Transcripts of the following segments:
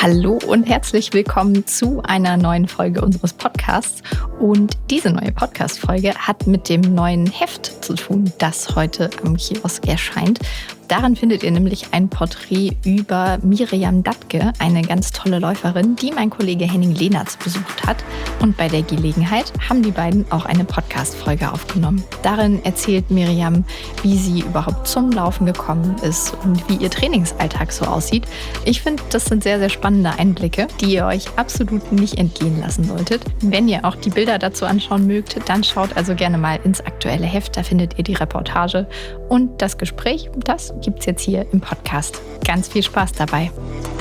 Hallo und herzlich willkommen zu einer neuen Folge unseres Podcasts. Und diese neue Podcast-Folge hat mit dem neuen Heft zu tun, das heute am Kiosk erscheint. Darin findet ihr nämlich ein Porträt über Miriam Dattke, eine ganz tolle Läuferin, die mein Kollege Henning Lehnertz besucht hat. Und bei der Gelegenheit haben die beiden auch eine Podcast-Folge aufgenommen. Darin erzählt Miriam, wie sie überhaupt zum Laufen gekommen ist und wie ihr Trainingsalltag so aussieht. Ich finde, das sind sehr, sehr spannende Einblicke, die ihr euch absolut nicht entgehen lassen solltet. Wenn ihr auch die Bilder dazu anschauen mögt, dann schaut also gerne mal ins aktuelle Heft. Da findet ihr die Reportage und das Gespräch, das gibt's jetzt hier im Podcast. Ganz viel Spaß dabei.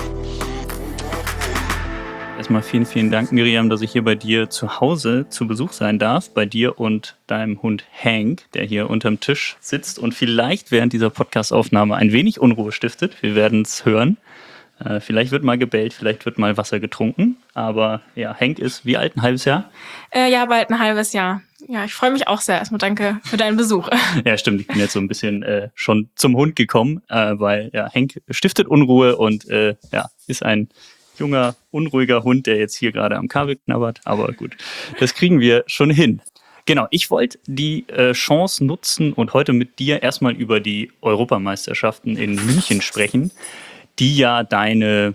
Erstmal vielen, vielen Dank, Miriam, dass ich hier bei dir zu Hause zu Besuch sein darf. Bei dir und deinem Hund Hank, der hier unterm Tisch sitzt und vielleicht während dieser Podcast-Aufnahme ein wenig Unruhe stiftet. Wir werden es hören. Vielleicht wird mal gebellt, vielleicht wird mal Wasser getrunken. Aber ja, Hank ist wie alt? Ein halbes Jahr? Ja, bald ein halbes Jahr. Ja, ich freue mich auch sehr. Erstmal danke für deinen Besuch. Ja, stimmt. Ich bin jetzt so ein bisschen schon zum Hund gekommen, weil ja, Hank stiftet Unruhe und ist ein junger, unruhiger Hund, der jetzt hier gerade am Kabel knabbert. Aber gut, das kriegen wir schon hin. Genau, ich wollte die Chance nutzen und heute mit dir erstmal über die Europameisterschaften in München sprechen, die ja deine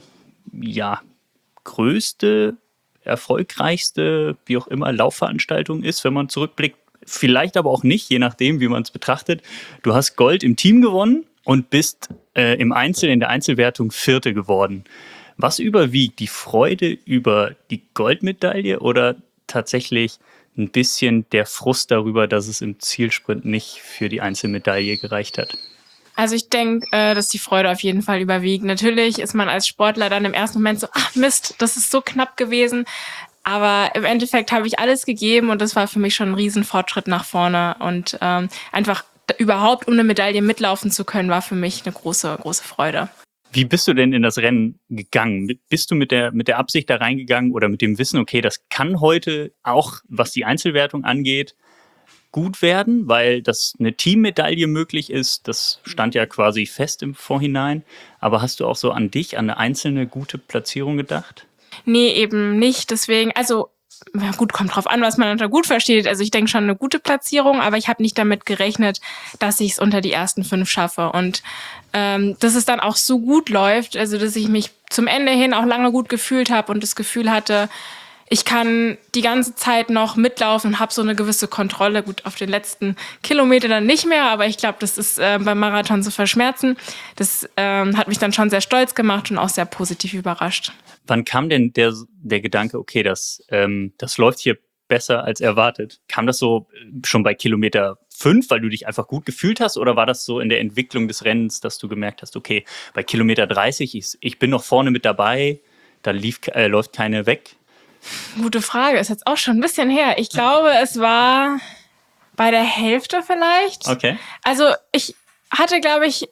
größte, erfolgreichste, wie auch immer, Laufveranstaltung ist, wenn man zurückblickt. Vielleicht aber auch nicht, je nachdem, wie man es betrachtet. Du hast Gold im Team gewonnen und bist in der Einzelwertung Vierte geworden. Was überwiegt, die Freude über die Goldmedaille oder tatsächlich ein bisschen der Frust darüber, dass es im Zielsprint nicht für die Einzelmedaille gereicht hat? Also ich denke, dass die Freude auf jeden Fall überwiegt. Natürlich ist man als Sportler dann im ersten Moment so, ach Mist, das ist so knapp gewesen. Aber im Endeffekt habe ich alles gegeben und das war für mich schon ein Riesenfortschritt nach vorne. Und einfach überhaupt um eine Medaille mitlaufen zu können, war für mich eine große, große Freude. Wie bist du denn in das Rennen gegangen? Bist du mit der Absicht da reingegangen oder mit dem Wissen, okay, das kann heute auch, was die Einzelwertung angeht, gut werden, weil das eine Teammedaille möglich ist? Das stand ja quasi fest im Vorhinein. Aber hast du auch so an dich, an eine einzelne gute Platzierung gedacht? Nee, eben nicht. Deswegen, also gut, kommt drauf an, was man unter gut versteht. Also ich denke schon eine gute Platzierung, aber ich habe nicht damit gerechnet, dass ich es unter die ersten 5 schaffe. Und dass es dann auch so gut läuft, also dass ich mich zum Ende hin auch lange gut gefühlt habe und das Gefühl hatte, ich kann die ganze Zeit noch mitlaufen und habe so eine gewisse Kontrolle. Gut, auf den letzten Kilometer dann nicht mehr, aber ich glaube, das ist beim Marathon zu verschmerzen. Das hat mich dann schon sehr stolz gemacht und auch sehr positiv überrascht. Wann kam denn der Gedanke, okay, das läuft hier besser als erwartet? Kam das so schon bei Kilometer 5, weil du dich einfach gut gefühlt hast? Oder war das so in der Entwicklung des Rennens, dass du gemerkt hast, okay, bei Kilometer 30, ich bin noch vorne mit dabei, da läuft keine weg? Gute Frage, ist jetzt auch schon ein bisschen her. Ich glaube, es war bei der Hälfte vielleicht. Okay. Also ich hatte, glaube ich,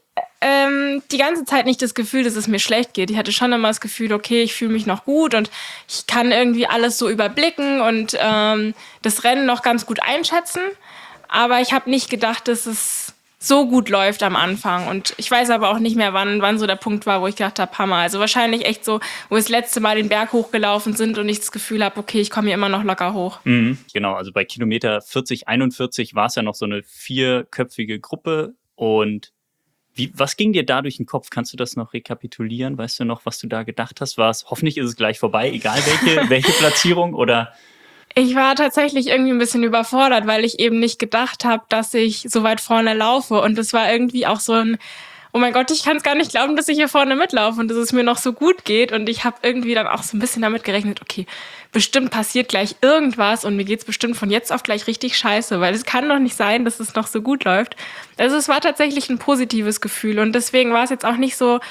die ganze Zeit nicht das Gefühl, dass es mir schlecht geht. Ich hatte schon immer das Gefühl, okay, ich fühle mich noch gut und ich kann irgendwie alles so überblicken und das Rennen noch ganz gut einschätzen. Aber ich habe nicht gedacht, dass es so gut läuft am Anfang. Und ich weiß aber auch nicht mehr, wann so der Punkt war, wo ich gedacht habe, Hammer. Also wahrscheinlich echt so, wo wir das letzte Mal den Berg hochgelaufen sind und ich das Gefühl habe, okay, ich komme hier immer noch locker hoch. Mhm, genau, also bei Kilometer 40, 41 war es ja noch so eine 4-köpfige Gruppe. Und was ging dir da durch den Kopf? Kannst du das noch rekapitulieren? Weißt du noch, was du da gedacht hast? Hoffentlich ist es gleich vorbei, egal welche Platzierung oder... Ich war tatsächlich irgendwie ein bisschen überfordert, weil ich eben nicht gedacht habe, dass ich so weit vorne laufe. Und es war irgendwie auch so ein, oh mein Gott, ich kann es gar nicht glauben, dass ich hier vorne mitlaufe und dass es mir noch so gut geht. Und ich habe irgendwie dann auch so ein bisschen damit gerechnet, okay, bestimmt passiert gleich irgendwas und mir geht's bestimmt von jetzt auf gleich richtig scheiße, weil es kann doch nicht sein, dass es noch so gut läuft. Also es war tatsächlich ein positives Gefühl und deswegen war es jetzt auch nicht so,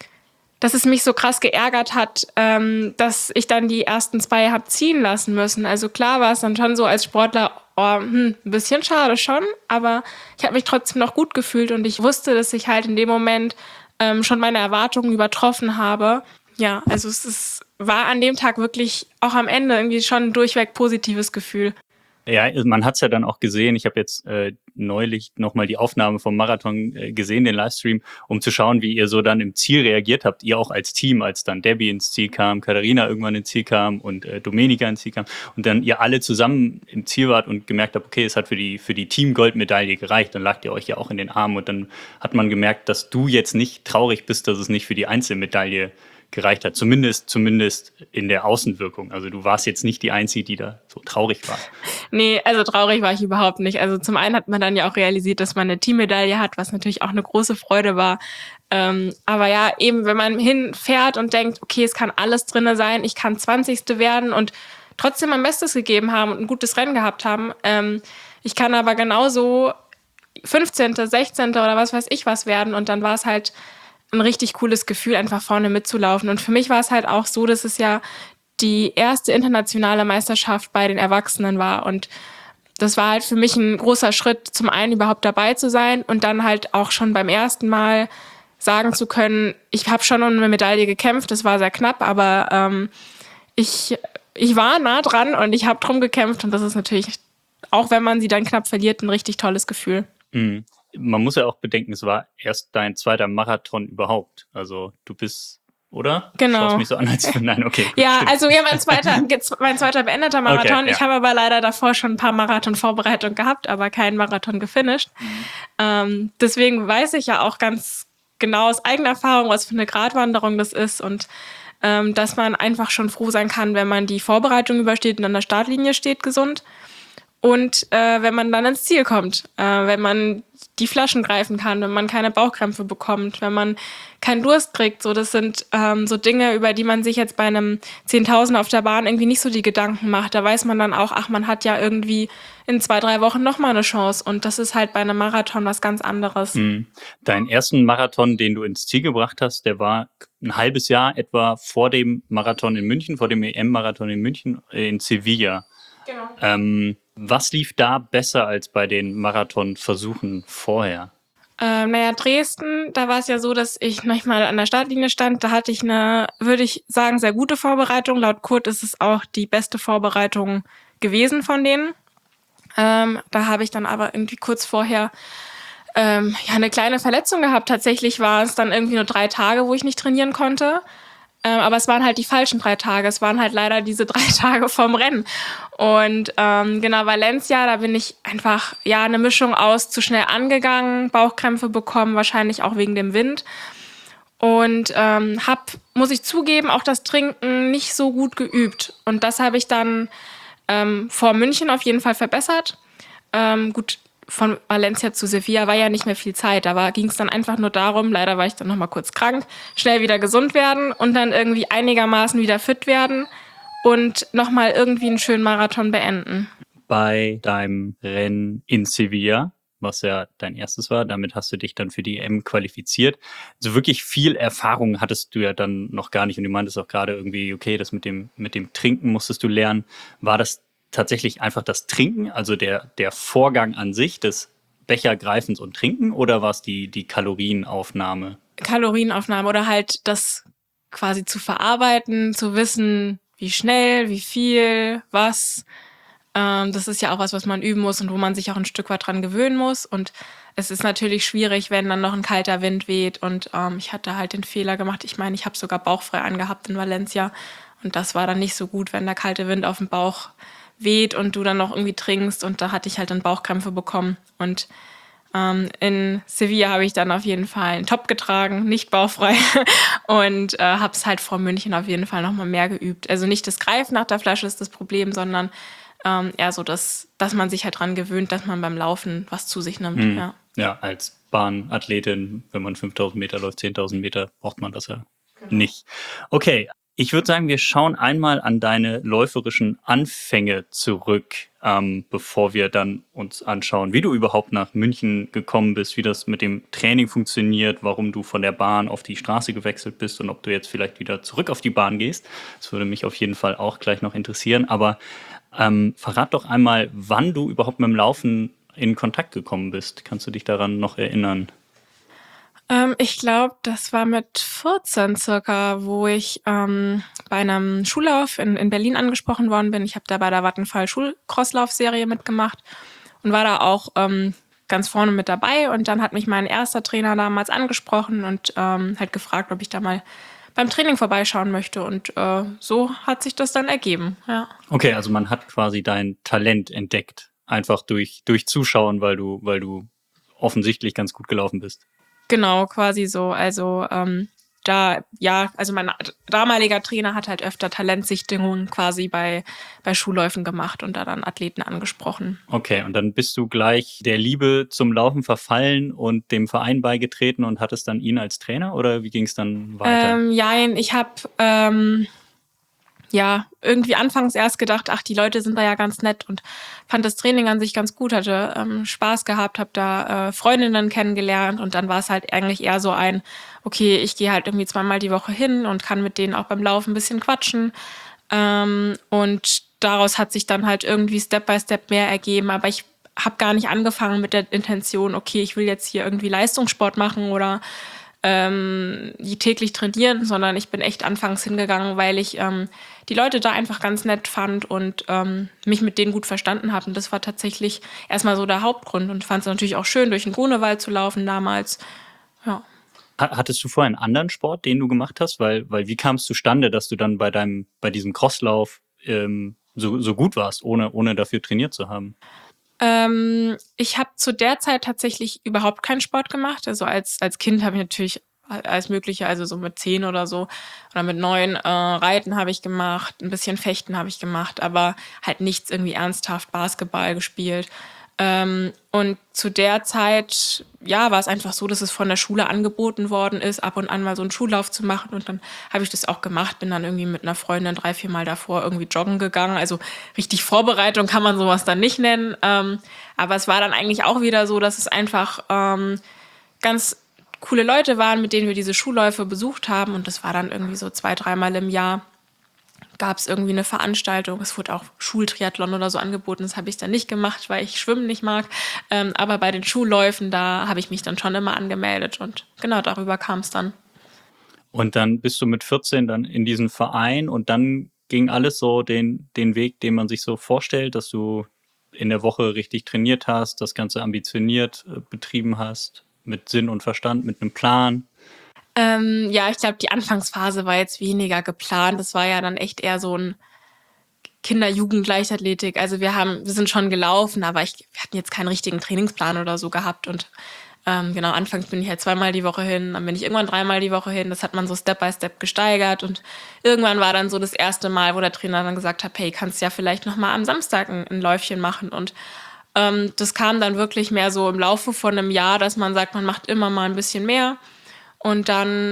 dass es mich so krass geärgert hat, dass ich dann die ersten 2 habe ziehen lassen müssen. Also klar war es dann schon so als Sportler, ein bisschen schade schon, aber ich habe mich trotzdem noch gut gefühlt und ich wusste, dass ich halt in dem Moment schon meine Erwartungen übertroffen habe. Ja, also war an dem Tag wirklich auch am Ende irgendwie schon ein durchweg positives Gefühl. Ja, man hat es ja dann auch gesehen. Ich habe jetzt neulich nochmal die Aufnahme vom Marathon gesehen, den Livestream, um zu schauen, wie ihr so dann im Ziel reagiert habt. Ihr auch als Team, als dann Debbie ins Ziel kam, Katharina irgendwann ins Ziel kam und Domenica ins Ziel kam. Und dann ihr alle zusammen im Ziel wart und gemerkt habt, okay, es hat für die Team-Goldmedaille gereicht. Dann lagt ihr euch ja auch in den Armen und dann hat man gemerkt, dass du jetzt nicht traurig bist, dass es nicht für die Einzelmedaille gereicht hat. Zumindest in der Außenwirkung. Also du warst jetzt nicht die Einzige, die da so traurig war. Nee, also traurig war ich überhaupt nicht. Also zum einen hat man dann ja auch realisiert, dass man eine Teammedaille hat, was natürlich auch eine große Freude war. Aber ja, eben, wenn man hinfährt und denkt, okay, es kann alles drinne sein, ich kann 20. werden und trotzdem mein Bestes gegeben haben und ein gutes Rennen gehabt haben. Ich kann aber genauso 15., 16. oder was weiß ich was werden und dann war es halt ein richtig cooles Gefühl, einfach vorne mitzulaufen. Und für mich war es halt auch so, dass es ja die erste internationale Meisterschaft bei den Erwachsenen war. Und das war halt für mich ein großer Schritt, zum einen überhaupt dabei zu sein und dann halt auch schon beim ersten Mal sagen zu können, ich habe schon um eine Medaille gekämpft, das war sehr knapp, aber ich war nah dran und ich habe drum gekämpft. Und das ist natürlich, auch wenn man sie dann knapp verliert, ein richtig tolles Gefühl. Mhm. Man muss ja auch bedenken, es war erst dein zweiter Marathon überhaupt. Also du bist, oder? Genau. Du schaust mich so an, als nein, okay. Gut, ja, stimmt. also ja, mein zweiter beendeter Marathon. Okay, ja. Ich habe aber leider davor schon ein paar Marathon-Vorbereitungen gehabt, aber keinen Marathon gefinisht. Deswegen weiß ich ja auch ganz genau aus eigener Erfahrung, was für eine Gratwanderung das ist und dass man einfach schon froh sein kann, wenn man die Vorbereitung übersteht und an der Startlinie steht gesund. Und wenn man dann ins Ziel kommt, wenn man die Flaschen greifen kann, wenn man keine Bauchkrämpfe bekommt, wenn man keinen Durst kriegt. So, das sind so Dinge, über die man sich jetzt bei einem 10.000 auf der Bahn irgendwie nicht so die Gedanken macht. Da weiß man dann auch, ach, man hat ja irgendwie in 2-3 Wochen nochmal eine Chance. Und das ist halt bei einem Marathon was ganz anderes. Mhm. Deinen ersten Marathon, den du ins Ziel gebracht hast, der war ein halbes Jahr etwa vor dem Marathon in München, vor dem EM-Marathon in München, in Sevilla. Genau. Was lief da besser als bei den Marathonversuchen vorher? Dresden, da war es ja so, dass ich manchmal an der Startlinie stand. Da hatte ich eine, würde ich sagen, sehr gute Vorbereitung. Laut Kurt ist es auch die beste Vorbereitung gewesen von denen. Da habe ich dann aber irgendwie kurz vorher eine kleine Verletzung gehabt. Tatsächlich war es dann irgendwie nur 3 Tage, wo ich nicht trainieren konnte. Aber es waren halt die falschen 3 Tage. Es waren halt leider diese 3 Tage vorm Rennen. Und genau, Valencia, da bin ich einfach eine Mischung aus zu schnell angegangen, Bauchkrämpfe bekommen, wahrscheinlich auch wegen dem Wind. Und muss ich zugeben, auch das Trinken nicht so gut geübt. Und das habe ich dann vor München auf jeden Fall verbessert. Gut, von Valencia zu Sevilla war ja nicht mehr viel Zeit. Da ging es dann einfach nur darum, leider war ich dann noch mal kurz krank, schnell wieder gesund werden und dann irgendwie einigermaßen wieder fit werden und noch mal irgendwie einen schönen Marathon beenden. Bei deinem Rennen in Sevilla, was ja dein erstes war, damit hast du dich dann für die EM qualifiziert. Also wirklich viel Erfahrung hattest du ja dann noch gar nicht und du meintest auch gerade irgendwie, okay, das mit dem Trinken musstest du lernen. War das tatsächlich einfach das Trinken, also der Vorgang an sich des Bechergreifens und Trinken, oder war es die Kalorienaufnahme? Kalorienaufnahme oder halt das quasi zu verarbeiten, zu wissen, wie schnell, wie viel, was. Das ist ja auch was man üben muss und wo man sich auch ein Stück weit dran gewöhnen muss. Und es ist natürlich schwierig, wenn dann noch ein kalter Wind weht. Und ich hatte halt den Fehler gemacht. Ich meine, ich habe sogar bauchfrei angehabt in Valencia. Und das war dann nicht so gut, wenn der kalte Wind auf dem Bauch weht und du dann noch irgendwie trinkst. Und da hatte ich halt dann Bauchkrämpfe bekommen. Und in Sevilla habe ich dann auf jeden Fall einen Top getragen, nicht bauchfrei. Und habe es halt vor München auf jeden Fall noch mal mehr geübt. Also nicht das Greifen nach der Flasche ist das Problem, sondern eher so, dass man sich halt dran gewöhnt, dass man beim Laufen was zu sich nimmt. Mhm. Ja, als Bahnathletin, wenn man 5.000 Meter läuft, 10.000 Meter, braucht man das ja nicht. Okay, ich würde sagen, wir schauen einmal an deine läuferischen Anfänge zurück, bevor wir dann uns anschauen, wie du überhaupt nach München gekommen bist, wie das mit dem Training funktioniert, warum du von der Bahn auf die Straße gewechselt bist und ob du jetzt vielleicht wieder zurück auf die Bahn gehst. Das würde mich auf jeden Fall auch gleich noch interessieren. Aber verrat doch einmal, wann du überhaupt mit dem Laufen in Kontakt gekommen bist. Kannst du dich daran noch erinnern? Ich glaube, das war mit 14 circa, wo ich bei einem Schullauf in Berlin angesprochen worden bin. Ich habe da bei der Vattenfall Schulcrosslauf-Serie mitgemacht und war da auch ganz vorne mit dabei. Und dann hat mich mein erster Trainer damals angesprochen und halt gefragt, ob ich da mal beim Training vorbeischauen möchte. Und so hat sich das dann ergeben. Ja. Okay, also man hat quasi dein Talent entdeckt, einfach durch Zuschauen, weil du offensichtlich ganz gut gelaufen bist. Genau, quasi so. Also also mein damaliger Trainer hat halt öfter Talentsichtungen quasi bei Schulläufen gemacht und da dann Athleten angesprochen. Okay, und dann bist du gleich der Liebe zum Laufen verfallen und dem Verein beigetreten und hattest dann ihn als Trainer oder wie ging es dann weiter? Ich habe irgendwie anfangs erst gedacht, ach, die Leute sind da ja ganz nett und fand das Training an sich ganz gut, hatte Spaß gehabt, habe da Freundinnen kennengelernt und dann war es halt eigentlich eher so okay, ich gehe halt irgendwie 2-mal die Woche hin und kann mit denen auch beim Laufen ein bisschen quatschen und daraus hat sich dann halt irgendwie Step by Step mehr ergeben, aber ich habe gar nicht angefangen mit der Intention, okay, ich will jetzt hier irgendwie Leistungssport machen oder die täglich trainieren, sondern ich bin echt anfangs hingegangen, weil ich die Leute da einfach ganz nett fand und mich mit denen gut verstanden habe. Und das war tatsächlich erstmal so der Hauptgrund und fand es natürlich auch schön, durch den Grunewald zu laufen damals. Ja. Hattest du vorher einen anderen Sport, den du gemacht hast? Weil wie kam es zustande, dass du dann bei diesem Crosslauf so gut warst, ohne dafür trainiert zu haben? Ich habe zu der Zeit tatsächlich überhaupt keinen Sport gemacht. Also als Kind habe ich natürlich alles Mögliche, also so mit 10 oder so oder mit 9 Reiten habe ich gemacht, ein bisschen Fechten habe ich gemacht, aber halt nichts irgendwie ernsthaft Basketball gespielt. Und zu der Zeit, war es einfach so, dass es von der Schule angeboten worden ist, ab und an mal so einen Schullauf zu machen. Und dann habe ich das auch gemacht, bin dann irgendwie mit einer Freundin 3-4 Mal davor irgendwie joggen gegangen. Also richtig Vorbereitung kann man sowas dann nicht nennen. Aber es war dann eigentlich auch wieder so, dass es einfach ganz coole Leute waren, mit denen wir diese Schulläufe besucht haben. Und das war dann irgendwie so 2-3 Mal im Jahr. Gab es irgendwie eine Veranstaltung, es wurde auch Schultriathlon oder so angeboten, das habe ich dann nicht gemacht, weil ich Schwimmen nicht mag, aber bei den Schulläufen, da habe ich mich dann schon immer angemeldet und genau, darüber kam es dann. Und dann bist du mit 14 dann in diesen Verein und dann ging alles so den Weg, den man sich so vorstellt, dass du in der Woche richtig trainiert hast, das Ganze ambitioniert betrieben hast, mit Sinn und Verstand, mit einem Plan. Ich glaube, die Anfangsphase war jetzt weniger geplant. Das war ja dann echt eher so ein Kinder-Jugend-Leichtathletik. Also wir sind schon gelaufen, aber wir hatten jetzt keinen richtigen Trainingsplan oder so gehabt. Und anfangs bin ich halt 2-mal die Woche hin, dann bin ich irgendwann 3-mal die Woche hin. Das hat man so Step by Step gesteigert. Und irgendwann war dann so das erste Mal, wo der Trainer dann gesagt hat, hey, kannst ja vielleicht noch mal am Samstag ein Läufchen machen. Und das kam dann wirklich mehr so im Laufe von einem Jahr, dass man sagt, man macht immer mal ein bisschen mehr. Und dann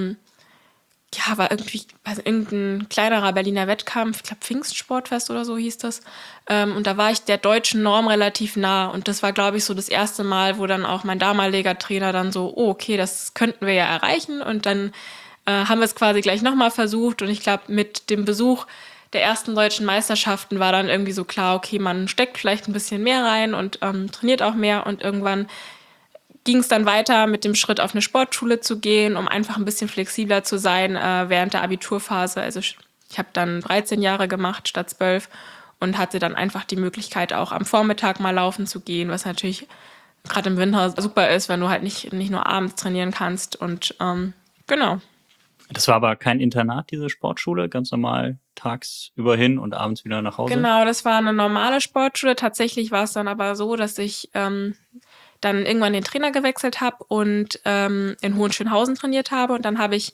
war irgendein kleinerer Berliner Wettkampf, ich glaube Pfingstsportfest oder so hieß das. Und da war ich der deutschen Norm relativ nah. Und das war, glaube ich, so das erste Mal, wo dann auch mein damaliger Trainer dann so, oh, okay, das könnten wir ja erreichen. Und dann haben wir es quasi gleich nochmal versucht. Und ich glaube, mit dem Besuch der ersten deutschen Meisterschaften war dann irgendwie so klar, okay, man steckt vielleicht ein bisschen mehr rein und trainiert auch mehr. Und irgendwann ging es dann weiter mit dem Schritt, auf eine Sportschule zu gehen, um einfach ein bisschen flexibler zu sein während der Abiturphase. Also ich habe dann 13 Jahre gemacht statt 12 und hatte dann einfach die Möglichkeit, auch am Vormittag mal laufen zu gehen, was natürlich gerade im Winter super ist, wenn du halt nicht nur abends trainieren kannst. Und genau. Das war aber kein Internat, diese Sportschule, ganz normal tagsüber hin und abends wieder nach Hause? Genau, das war eine normale Sportschule. Tatsächlich war es dann aber so, dass ich dann irgendwann den Trainer gewechselt habe und in Hohenschönhausen trainiert habe. Und dann habe ich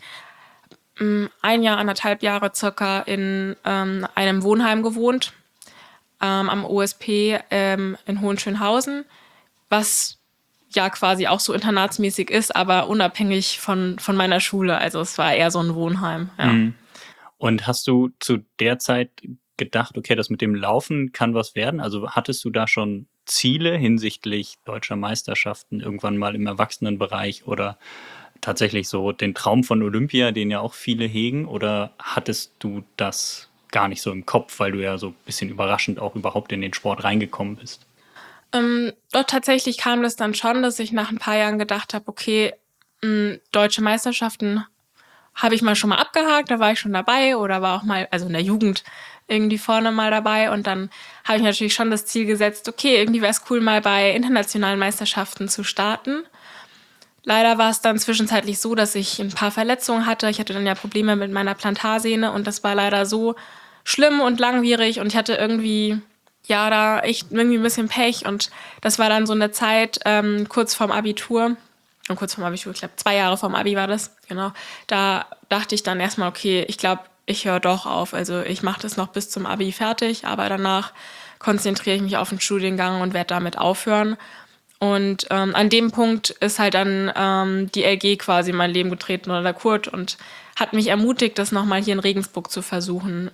1,5 Jahre circa in einem Wohnheim gewohnt, am OSP in Hohenschönhausen, was ja quasi auch so internatsmäßig ist, aber unabhängig von meiner Schule. Also es war eher so ein Wohnheim. Ja. Und hast du zu der Zeit gedacht, okay, das mit dem Laufen kann was werden? Also hattest du da schon Ziele hinsichtlich deutscher Meisterschaften irgendwann mal im Erwachsenenbereich oder tatsächlich so den Traum von Olympia, den ja auch viele hegen? Oder hattest du das gar nicht so im Kopf, weil du ja so ein bisschen überraschend auch überhaupt in den Sport reingekommen bist? Doch tatsächlich kam das dann schon, dass ich nach ein paar Jahren gedacht habe, okay, deutsche Meisterschaften habe ich mal schon mal abgehakt, da war ich schon dabei oder war auch mal, also in der Jugend irgendwie vorne mal dabei. Und dann habe ich natürlich schon das Ziel gesetzt, okay, irgendwie wäre es cool, mal bei internationalen Meisterschaften zu starten. Leider war es dann zwischenzeitlich so, dass ich ein paar Verletzungen hatte. Ich hatte dann ja Probleme mit meiner Plantarsehne und das war leider so schlimm und langwierig und ich hatte irgendwie, ja, da echt irgendwie ein bisschen Pech und das war dann so eine Zeit kurz vorm Abitur. Und kurz vorm Abitur, ich glaube 2 Jahre vorm Abi war das, genau. Da dachte ich dann erstmal, okay, ich glaube, ich höre doch auf. Also ich mache das noch bis zum Abi fertig, aber danach konzentriere ich mich auf den Studiengang und werde damit aufhören. Und an dem Punkt ist halt dann die LG quasi in mein Leben getreten oder der Kurt und hat mich ermutigt, das nochmal hier in Regensburg zu versuchen.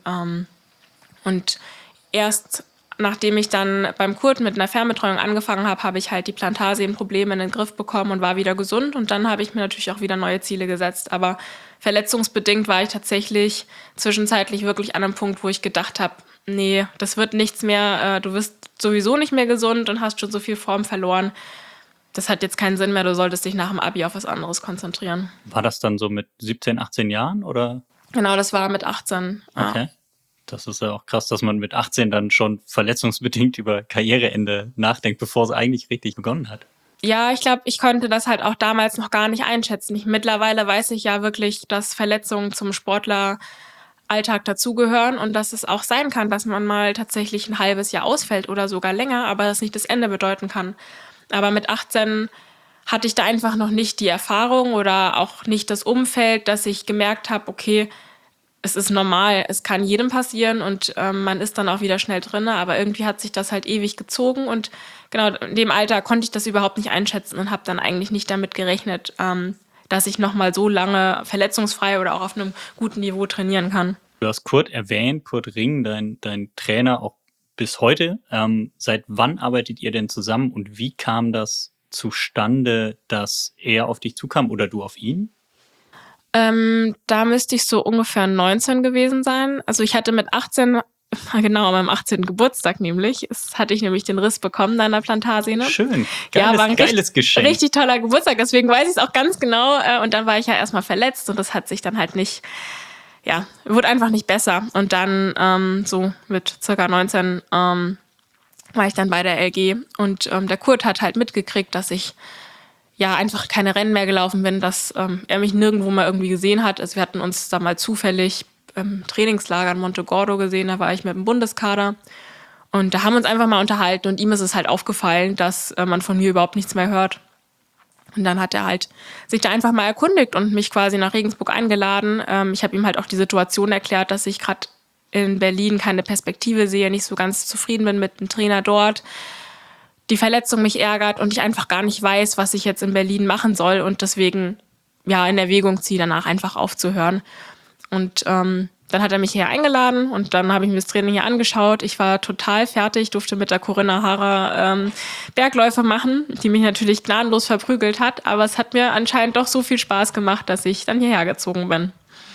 Und erst nachdem ich dann beim Kurt mit einer Fernbetreuung angefangen habe, habe ich halt die Plantarsehnenprobleme in den Griff bekommen und war wieder gesund. Und dann habe ich mir natürlich auch wieder neue Ziele gesetzt. Aber verletzungsbedingt war ich tatsächlich zwischenzeitlich wirklich an einem Punkt, wo ich gedacht habe, nee, das wird nichts mehr. Du wirst sowieso nicht mehr gesund und hast schon so viel Form verloren. Das hat jetzt keinen Sinn mehr. Du solltest dich nach dem Abi auf was anderes konzentrieren. War das dann so mit 17, 18 Jahren oder? Genau, das war mit 18. Okay. Das ist ja auch krass, dass man mit 18 dann schon verletzungsbedingt über Karriereende nachdenkt, bevor es eigentlich richtig begonnen hat. Ja, ich glaube, ich konnte das halt auch damals noch gar nicht einschätzen. Mittlerweile weiß ich ja wirklich, dass Verletzungen zum Sportleralltag dazugehören und dass es auch sein kann, dass man mal tatsächlich ein halbes Jahr ausfällt oder sogar länger, aber das nicht das Ende bedeuten kann. Aber mit 18 hatte ich da einfach noch nicht die Erfahrung oder auch nicht das Umfeld, dass ich gemerkt habe, okay, es ist normal, es kann jedem passieren und man ist dann auch wieder schnell drin, aber irgendwie hat sich das halt ewig gezogen und genau in dem Alter konnte ich das überhaupt nicht einschätzen und habe dann eigentlich nicht damit gerechnet, dass ich nochmal so lange verletzungsfrei oder auch auf einem guten Niveau trainieren kann. Du hast Kurt erwähnt, Kurt Ring, dein Trainer auch bis heute. Seit wann arbeitet ihr denn zusammen und wie kam das zustande, dass er auf dich zukam oder du auf ihn? Da müsste ich so ungefähr 19 gewesen sein. Also ich hatte mit 18, genau an meinem 18. Geburtstag nämlich, hatte ich nämlich den Riss bekommen an der Plantarsehne. Schön, war ein geiles Geschenk. Richtig toller Geburtstag, deswegen weiß ich es auch ganz genau. Und dann war ich ja erstmal verletzt und das hat sich dann halt nicht, ja, wurde einfach nicht besser. Und dann so mit circa 19 war ich dann bei der LG und der Kurt hat halt mitgekriegt, dass ich ja einfach keine Rennen mehr gelaufen bin, dass er mich nirgendwo mal irgendwie gesehen hat. Also wir hatten uns da mal zufällig im Trainingslager in Montegordo gesehen, da war ich mit dem Bundeskader und da haben wir uns einfach mal unterhalten und ihm ist es halt aufgefallen, dass man von mir überhaupt nichts mehr hört. Und dann hat er halt sich da einfach mal erkundigt und mich quasi nach Regensburg eingeladen. Ich habe ihm halt auch die Situation erklärt, dass ich gerade in Berlin keine Perspektive sehe, nicht so ganz zufrieden bin mit dem Trainer dort, die Verletzung mich ärgert und ich einfach gar nicht weiß, was ich jetzt in Berlin machen soll und deswegen ja in Erwägung ziehe, danach einfach aufzuhören. Und dann hat er mich hier eingeladen und dann habe ich mir das Training hier angeschaut. Ich war total fertig, durfte mit der Corinna Harrer Bergläufe machen, die mich natürlich gnadenlos verprügelt hat, aber es hat mir anscheinend doch so viel Spaß gemacht, dass ich dann hierher gezogen bin.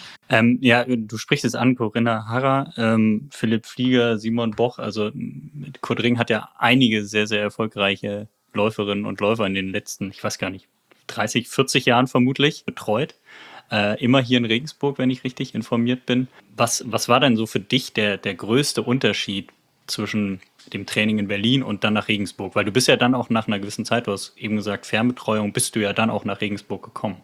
Ja, du sprichst es an, Corinna Harrer, Philipp Flieger, Simon Boch, also Kurt Ring hat ja einige sehr, sehr erfolgreiche Läuferinnen und Läufer in den letzten, ich weiß gar nicht, 30, 40 Jahren vermutlich betreut. Immer hier in Regensburg, wenn ich richtig informiert bin. Was war denn so für dich der größte Unterschied zwischen dem Training in Berlin und dann nach Regensburg? Weil du bist ja dann auch nach einer gewissen Zeit, du hast eben gesagt, Fernbetreuung, bist du ja dann auch nach Regensburg gekommen.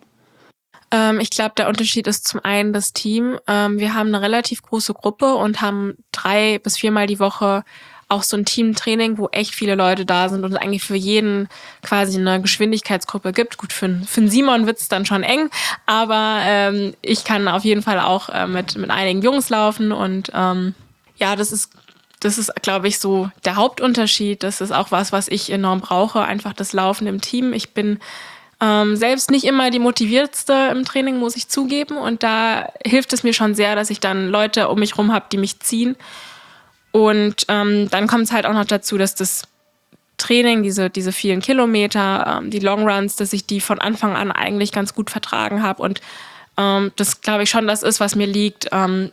Ich glaube, der Unterschied ist zum einen das Team. Wir haben eine relativ große Gruppe und haben 3 bis 4 Mal die Woche auch so ein Teamtraining, wo echt viele Leute da sind und es eigentlich für jeden quasi eine Geschwindigkeitsgruppe gibt. Gut, für einen Simon wird's dann schon eng, aber ich kann auf jeden Fall auch mit einigen Jungs laufen und ja, das ist, glaube ich, so der Hauptunterschied. Das ist auch was ich enorm brauche, einfach das Laufen im Team. Ich bin selbst nicht immer die motiviertste im Training, muss ich zugeben. Und da hilft es mir schon sehr, dass ich dann Leute um mich rum habe, die mich ziehen. Und dann kommt es halt auch noch dazu, dass das Training, diese vielen Kilometer, die Longruns, dass ich die von Anfang an eigentlich ganz gut vertragen habe. Und das, glaube ich, schon das ist, was mir liegt. In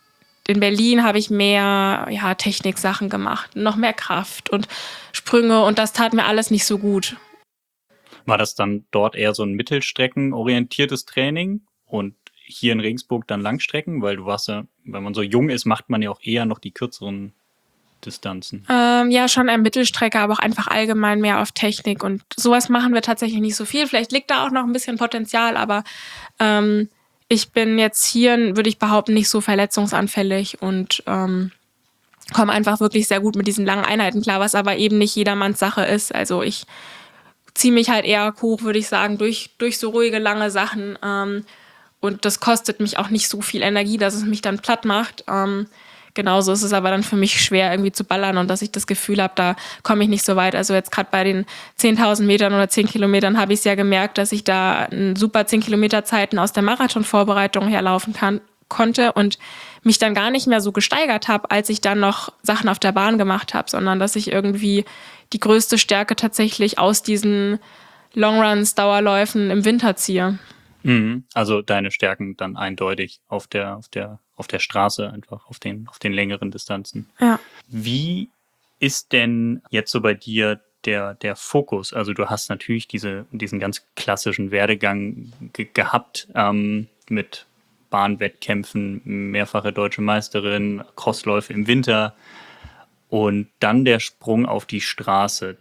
Berlin habe ich mehr Techniksachen gemacht, noch mehr Kraft und Sprünge. Und das tat mir alles nicht so gut. War das dann dort eher so ein mittelstreckenorientiertes Training und hier in Regensburg dann Langstrecken? Weil du warst ja, wenn man so jung ist, macht man ja auch eher noch die kürzeren Distanzen. Ja, schon ein Mittelstrecke, aber auch einfach allgemein mehr auf Technik. Und sowas machen wir tatsächlich nicht so viel. Vielleicht liegt da auch noch ein bisschen Potenzial, aber ich bin jetzt hier, würde ich behaupten, nicht so verletzungsanfällig und komme einfach wirklich sehr gut mit diesen langen Einheiten klar, was aber eben nicht jedermanns Sache ist. Also ich ziehe mich halt eher hoch, würde ich sagen, durch so ruhige, lange Sachen. Und das kostet mich auch nicht so viel Energie, dass es mich dann platt macht. Genauso ist es aber dann für mich schwer, irgendwie zu ballern und dass ich das Gefühl habe, da komme ich nicht so weit. Also jetzt gerade bei den 10.000 Metern oder 10 Kilometern habe ich es ja gemerkt, dass ich da super 10 Kilometer Zeiten aus der Marathonvorbereitung herlaufen konnte und mich dann gar nicht mehr so gesteigert habe, als ich dann noch Sachen auf der Bahn gemacht habe, sondern dass ich irgendwie die größte Stärke tatsächlich aus diesen Longruns, Dauerläufen im Winter ziehe. Also deine Stärken dann eindeutig auf der Straße, einfach auf den längeren Distanzen. Ja. Wie ist denn jetzt so bei dir der Fokus? Also du hast natürlich diesen ganz klassischen Werdegang gehabt mit Bahnwettkämpfen, mehrfache deutsche Meisterin, Crossläufe im Winter und dann der Sprung auf die Straße.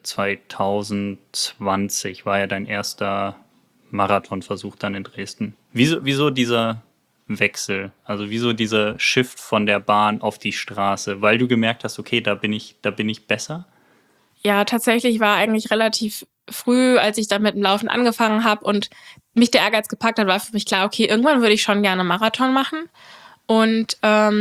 2020 war ja dein erster Marathonversuch dann in Dresden. Wieso dieser Wechsel? Also wieso dieser Shift von der Bahn auf die Straße? Weil du gemerkt hast, okay, da bin ich besser? Ja, tatsächlich war eigentlich relativ früh, als ich dann mit dem Laufen angefangen habe und mich der Ehrgeiz gepackt hat, war für mich klar, okay, irgendwann würde ich schon gerne Marathon machen. Und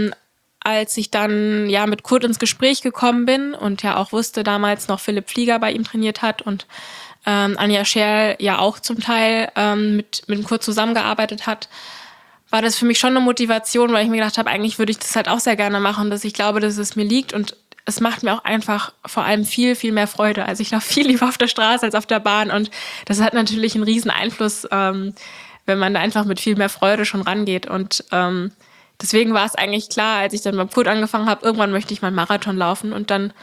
als ich dann ja mit Kurt ins Gespräch gekommen bin und ja auch wusste, damals noch Philipp Flieger bei ihm trainiert hat und Anja Scherl ja auch zum Teil mit dem Kurt zusammengearbeitet hat, war das für mich schon eine Motivation, weil ich mir gedacht habe, eigentlich würde ich das halt auch sehr gerne machen, dass ich glaube, dass es mir liegt und es macht mir auch einfach vor allem viel, viel mehr Freude. Also ich laufe viel lieber auf der Straße als auf der Bahn und das hat natürlich einen riesen Einfluss, wenn man da einfach mit viel mehr Freude schon rangeht und deswegen war es eigentlich klar, als ich dann beim Kurt angefangen habe, irgendwann möchte ich mal einen Marathon laufen und dann